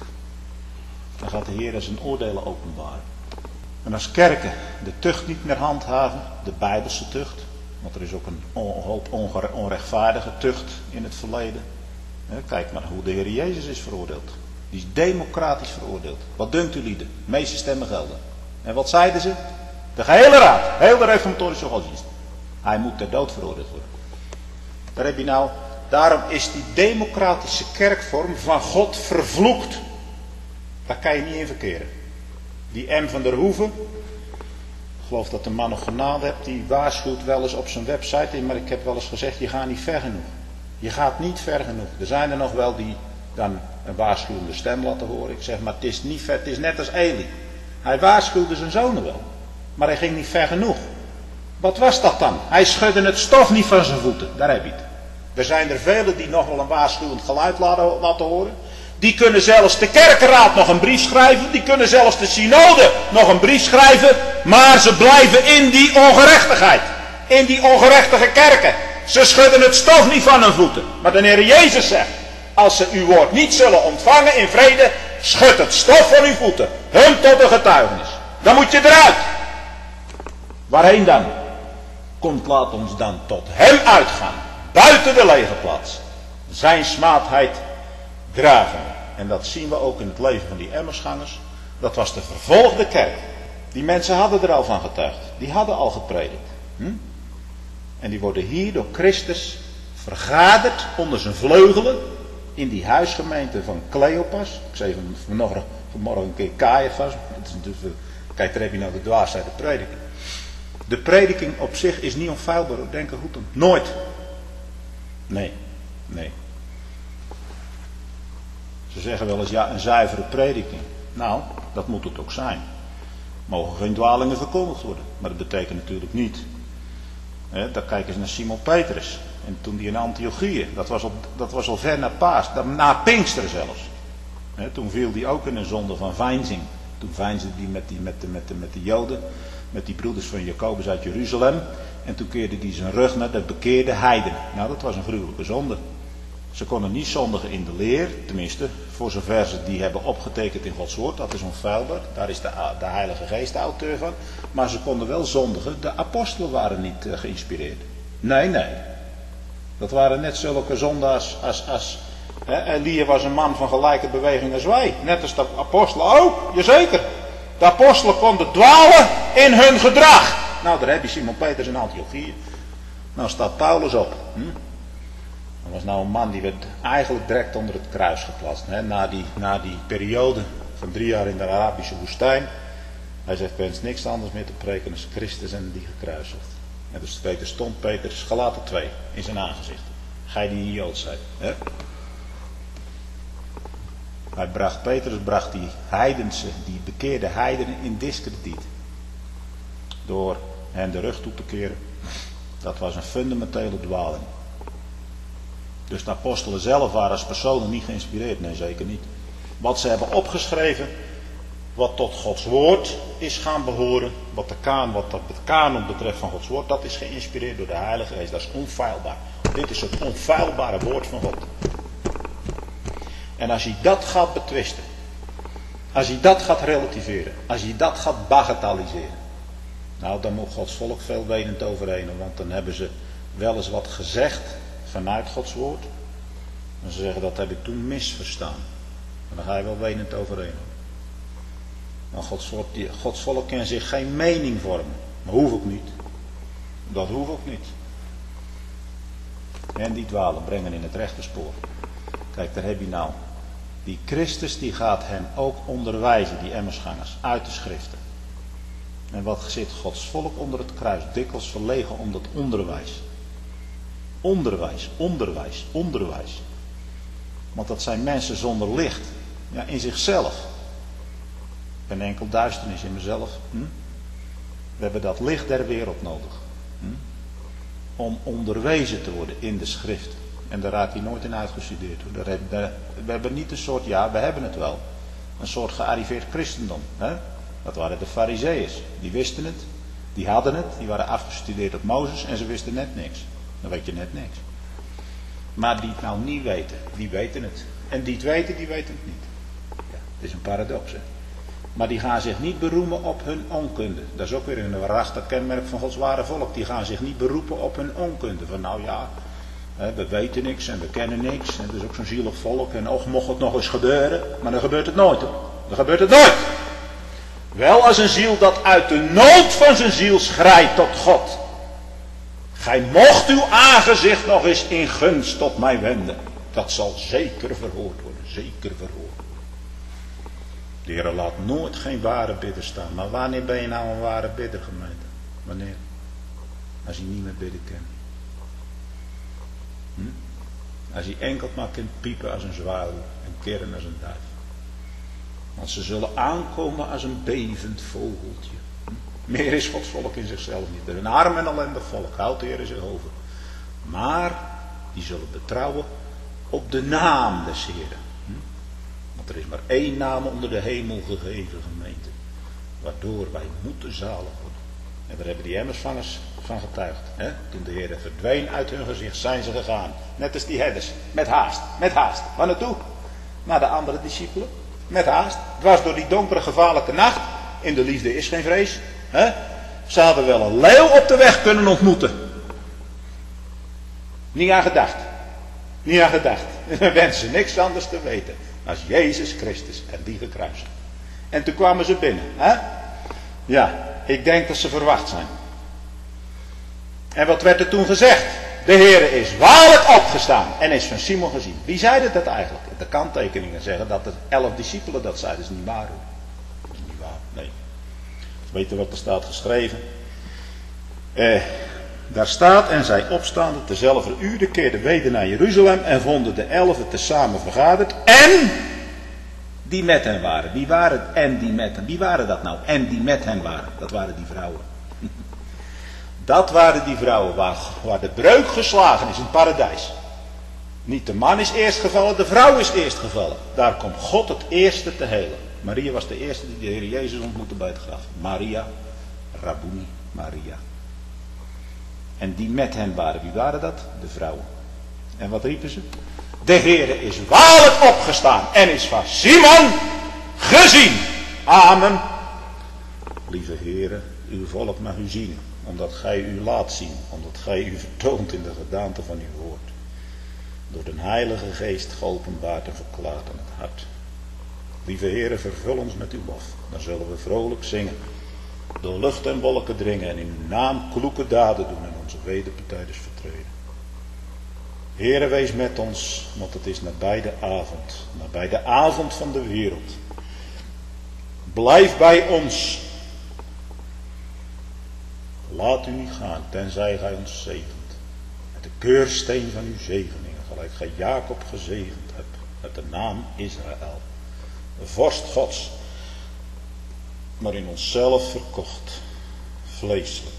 Dan gaat de Heer zijn oordelen openbaren. En als kerken de tucht niet meer handhaven, de Bijbelse tucht, want er is ook een hoop onrechtvaardige tucht in het verleden. Kijk maar hoe de Heer Jezus is veroordeeld. Die is democratisch veroordeeld. Wat dunkt u lieden? De meeste stemmen gelden. En wat zeiden ze? De gehele raad, heel de reformatorische godsdienst. Hij moet ter dood veroordeeld worden. Daar heb je nou, daarom is die democratische kerkvorm van God vervloekt. Daar kan je niet in verkeren. Die M. van der Hoeven, ik geloof dat de man nog genade hebt, die waarschuwt wel eens op zijn website, maar ik heb wel eens gezegd, je gaat niet ver genoeg. Je gaat niet ver genoeg. Er zijn er nog wel die dan een waarschuwende stem laten horen. Ik zeg, maar het is niet ver, het is net als Eli. Hij waarschuwde zijn zonen wel, maar hij ging niet ver genoeg. Wat was dat dan? Hij schudde het stof niet van zijn voeten, daar heb je het. Er zijn er velen die nog wel een waarschuwend geluid laten, laten horen. Die kunnen zelfs de kerkenraad nog een brief schrijven. Die kunnen zelfs de synode nog een brief schrijven. Maar ze blijven in die ongerechtigheid. In die ongerechtige kerken. Ze schudden het stof niet van hun voeten. Maar de Heer Jezus zegt. Als ze uw woord niet zullen ontvangen in vrede. Schud het stof van uw voeten. Hun tot de getuigenis. Dan moet je eruit. Waarheen dan? Komt, laat ons dan tot hem uitgaan. Buiten de lege plaats. Zijn smaadheid dragen. En dat zien we ook in het leven van die Emmersgangers. Dat was de vervolgde kerk. Die mensen hadden er al van getuigd. Die hadden al gepredikt. Hm? En die worden hier door Christus vergaderd onder zijn vleugelen. In die huisgemeente van Cleopas. Ik zei vanmorgen, vanmorgen een keer Caiaphas. Kijk, daar heb je nou de dwaasheid te prediken. De prediking op zich is niet onfeilbaar. Denk er goed om. Nooit. Nee. Nee. Ze zeggen wel eens, ja, een zuivere prediking. Nou, dat moet het ook zijn. Mogen geen dwalingen verkondigd worden. Maar dat betekent natuurlijk niet. Hè, dan kijken ze naar Simon Petrus. En toen die in Antiochië, dat was al, dat was al ver na Paas, na Pinkster zelfs. Hè, toen viel die ook in een zonde van veinzing. Toen veinsde die met, die met, de, met, de, met de Joden, met die broeders van Jacobus uit Jeruzalem. En toen keerde hij zijn rug naar de bekeerde heidenen. Nou, dat was een gruwelijke zonde. Ze konden niet zondigen in de leer, tenminste, voor zover ze die hebben opgetekend in Gods woord, dat is onfeilbaar, daar is de, de Heilige Geest de auteur van. Maar ze konden wel zondigen, de apostelen waren niet uh, geïnspireerd. Nee, nee. Dat waren net zulke zondaars als, als hè, Elia was een man van gelijke beweging als wij. Net als de apostelen ook, jazeker. De apostelen konden dwalen in hun gedrag. Nou, daar heb je Simon Petrus in Antiochië. Nou staat Paulus op. Hm? Dat was nou een man die werd eigenlijk direct onder het kruis geplaatst. Hè? Na, die, na die periode van drie jaar in de Arabische woestijn. Hij zegt, ik wens niks anders meer te preken dan Christus en die gekruisigd. En dus Peter stond Petrus Galaten twee in zijn aangezicht. Gij die Jood zijt. Hè? Hij bracht, Petrus bracht die heidense, die bekeerde heidenen in diskrediet. Door hen de rug toe te keren. Dat was een fundamentele dwaling. Dus de apostelen zelf waren als personen niet geïnspireerd. Nee, zeker niet. Wat ze hebben opgeschreven, wat tot Gods woord is gaan behoren, wat de kaan, wat de kanon betreft van Gods woord, dat is geïnspireerd door de Heilige Geest. Dat is onfeilbaar. Dit is het onfeilbare woord van God. En als je dat gaat betwisten, als je dat gaat relativeren, als je dat gaat bagatelliseren, nou, dan moet Gods volk veel wenend overheen, want dan hebben ze wel eens wat gezegd vanuit Gods woord. En ze zeggen, dat heb ik toen misverstaan. En dan ga je wel wenend overheen. Maar Gods volk, Gods volk kan zich geen mening vormen. Maar hoeft ook niet. Dat hoeft ook niet. En die dwalen brengen in het rechte spoor. Kijk, daar heb je nou. Die Christus die gaat hen ook onderwijzen, die Emmersgangers, uit de schriften. En wat zit Gods volk onder het kruis? Dikwijls verlegen om dat onderwijs. Onderwijs, onderwijs, onderwijs. Want dat zijn mensen zonder licht. Ja, in zichzelf. Ik ben enkel duisternis in mezelf. Hm? We hebben dat licht der wereld nodig. Hm? Om onderwezen te worden in de schrift. En daar raakt hij nooit in uitgestudeerd. We hebben niet een soort, ja, we hebben het wel. Een soort gearriveerd christendom. Hè? Dat waren de Farizeeërs. Die wisten het. Die hadden het. Die waren afgestudeerd op Mozes. En ze wisten net niks. Dan weet je net niks. Maar die het nou niet weten. Die weten het. En die het weten, die weten het niet. Ja, het is een paradox. Hè? Maar die gaan zich niet beroemen op hun onkunde. Dat is ook weer een waarachtig kenmerk van Gods ware volk. Die gaan zich niet beroepen op hun onkunde. Van nou ja, we weten niks en we kennen niks. En het is ook zo'n zielig volk. En och, mocht het nog eens gebeuren. Maar dan gebeurt het nooit. Hoor. Dan gebeurt het nooit. Wel als een ziel dat uit de nood van zijn ziel schrijdt tot God. Gij mocht uw aangezicht nog eens in gunst tot mij wenden. Dat zal zeker verhoord worden. Zeker verhoord. De Heer laat nooit geen ware bidder staan. Maar wanneer ben je nou een ware bidder, gemeente? Wanneer? Als je niet meer bidden kent. Hm? Als je enkel maar kunt piepen als een zwaluw en keren als een duif. Want ze zullen aankomen als een bevend vogeltje. Hm? Meer is Gods volk in zichzelf niet. Een arm en ellendig volk houdt de Heer in zich over. Maar die zullen betrouwen op de naam des Heeren. Hm? Want er is maar één naam onder de hemel gegeven, gemeente. Waardoor wij moeten zalig worden. En daar hebben die Emmersvangers van getuigd. Hè? Toen de Heer verdween uit hun gezicht, zijn ze gegaan. Net als die herders. Met haast. Met haast. Waar naartoe? Naar de andere discipelen. Met haast. Dwars door die donkere gevaarlijke nacht. In de liefde is geen vrees. Hè? Ze hadden wel een leeuw op de weg kunnen ontmoeten. Niet aan gedacht. Niet aan gedacht. We wensen niks anders te weten. Als Jezus Christus en die gekruisigd. En toen kwamen ze binnen. Hè? Ja, ik denk dat ze verwacht zijn. En wat werd er toen gezegd? De Heer is waarlijk opgestaan en is van Simon gezien. Wie zeiden dat eigenlijk? De kanttekeningen zeggen dat de elf discipelen dat zeiden. Dat is niet waar hoor. Dat is niet waar, nee. Weet je wat er staat geschreven? Eh, daar staat, en zij opstaande tezelfde uur keerden weder naar Jeruzalem en vonden de elfen tezamen vergaderd en die met hen waren. Wie waren en die met hen? Wie waren dat nou? En die met hen waren. Dat waren die vrouwen. Dat waren die vrouwen waar, waar de breuk geslagen is in het paradijs. Niet de man is eerst gevallen, de vrouw is eerst gevallen. Daar komt God het eerste te helen. Maria was de eerste die de Heer Jezus ontmoette bij het graf. Maria, Rabboni, Maria. En die met hen waren, wie waren dat? De vrouwen. En wat riepen ze? De Heere is waarlijk opgestaan en is van Simon gezien. Amen. Lieve Heere, uw volk mag u zien, omdat gij u laat zien, omdat gij u vertoont in de gedaante van uw woord. Door de Heilige Geest geopenbaard en verklaard aan het hart. Lieve Heere, vervul ons met uw lof, dan zullen we vrolijk zingen. Door lucht en wolken dringen en in uw naam kloeke daden doen en onze wederpartijders vertreden. Heere, wees met ons, want het is nabij de avond, nabij de avond van de wereld. Blijf bij ons. Laat u niet gaan, tenzij gij ons zegent. Met de keursteen van uw zegeningen, gelijk gij Jacob gezegend hebt, met de naam Israël. De vorst Gods, maar in onszelf verkocht, vleeselijk.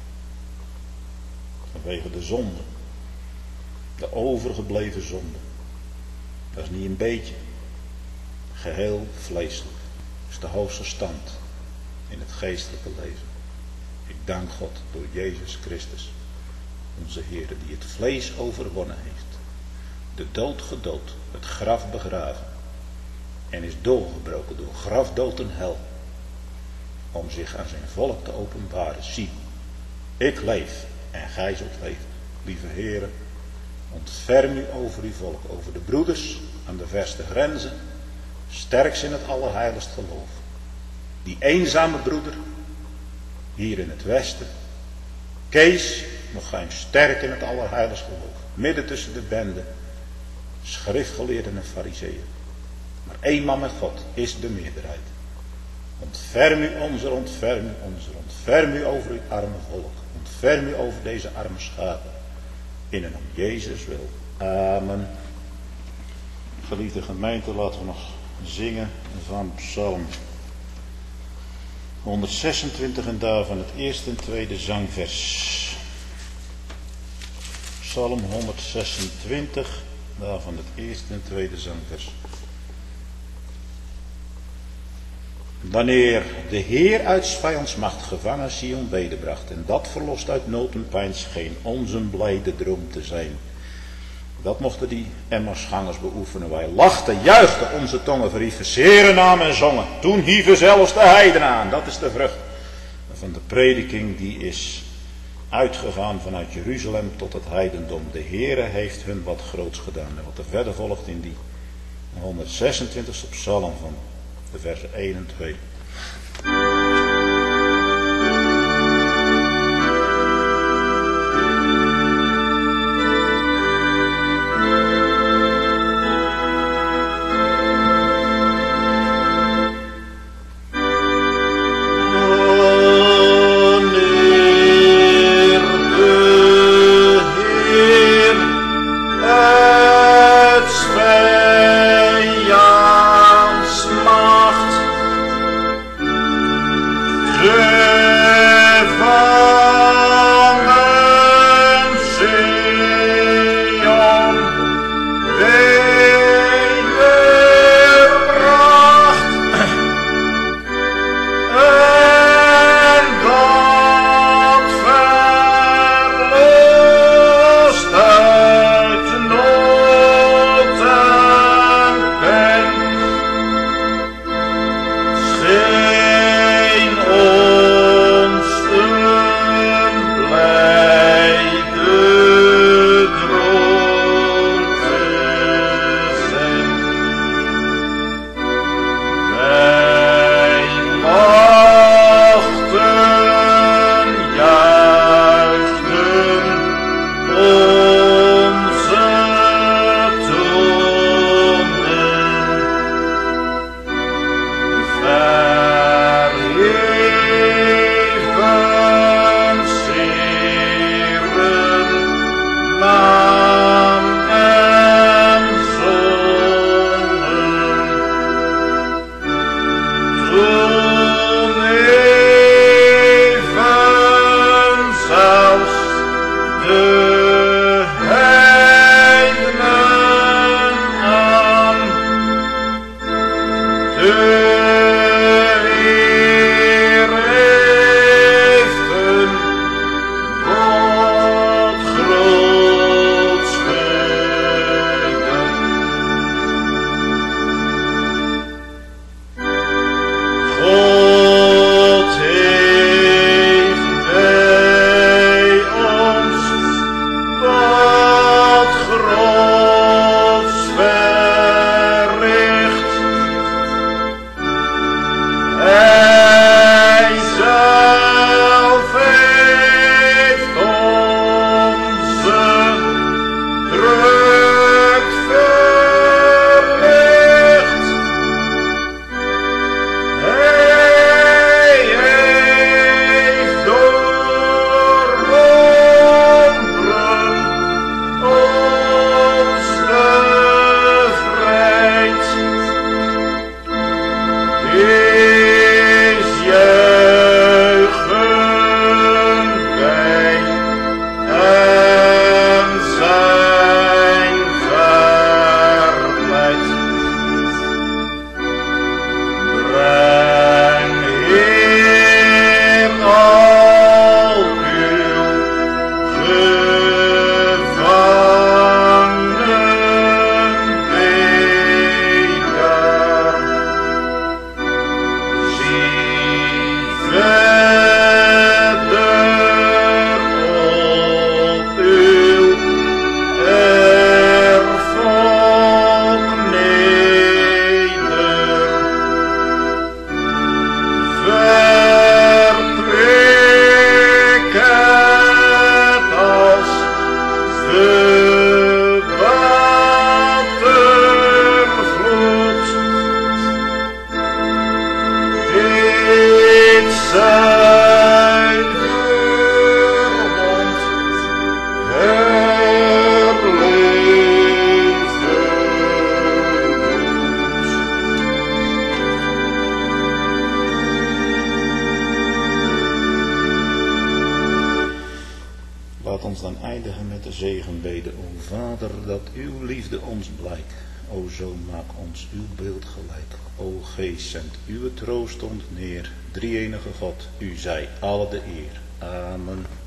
Vanwege de zonde, de overgebleven zonde. Dat is niet een beetje, geheel vleeselijk. Dat is de hoogste stand in het geestelijke leven. Ik dank God door Jezus Christus, onze Heer, die het vlees overwonnen heeft. De dood gedood, het graf begraven. En is doorgebroken door grafdood en hel. Om zich aan zijn volk te openbaren. Zie, ik leef en gij zult leven. Lieve Heere, ontferm u over uw volk, over de broeders aan de verste grenzen. Sterk ze in het allerheiligst geloof. Die eenzame broeder, hier in het westen. Kees, nog gij hem sterk in het allerheiligst geloof. Midden tussen de bende, schriftgeleerden en fariseeën. Maar één man met God is de meerderheid. Ontferm u onze, ontferm u onze, ontferm u over uw arme volk. Ontferm u over deze arme schapen. In en om Jezus wil. Amen. Geliefde gemeente, laten we nog zingen van Psalm honderdzesentwintig en daarvan het eerste en tweede zangvers. Psalm honderdzesentwintig, daarvan het eerste en tweede zangvers. Wanneer de Heer uit 's vijands macht gevangen Sion wederbracht en dat verlost uit nood en pijn scheen onze blijde droom te zijn. Dat mochten die Emmausgangers beoefenen. Wij lachten, juichten, onze tongen verhieven, zeren namen en zongen. Toen hieven zelfs de heidenen aan. Dat is de vrucht van de prediking die is uitgegaan vanuit Jeruzalem tot het heidendom. De Heere heeft hun wat groots gedaan. En wat er verder volgt in die honderdzesentwintigste psalm van de versen één en twee. ons dan eindigen met de zegenbede. O Vader, dat uw liefde ons blijkt. O Zoon, maak ons uw beeld gelijk. O Geest, zend uw troost ons neer. Drie-enige God, u zij alle de eer. Amen.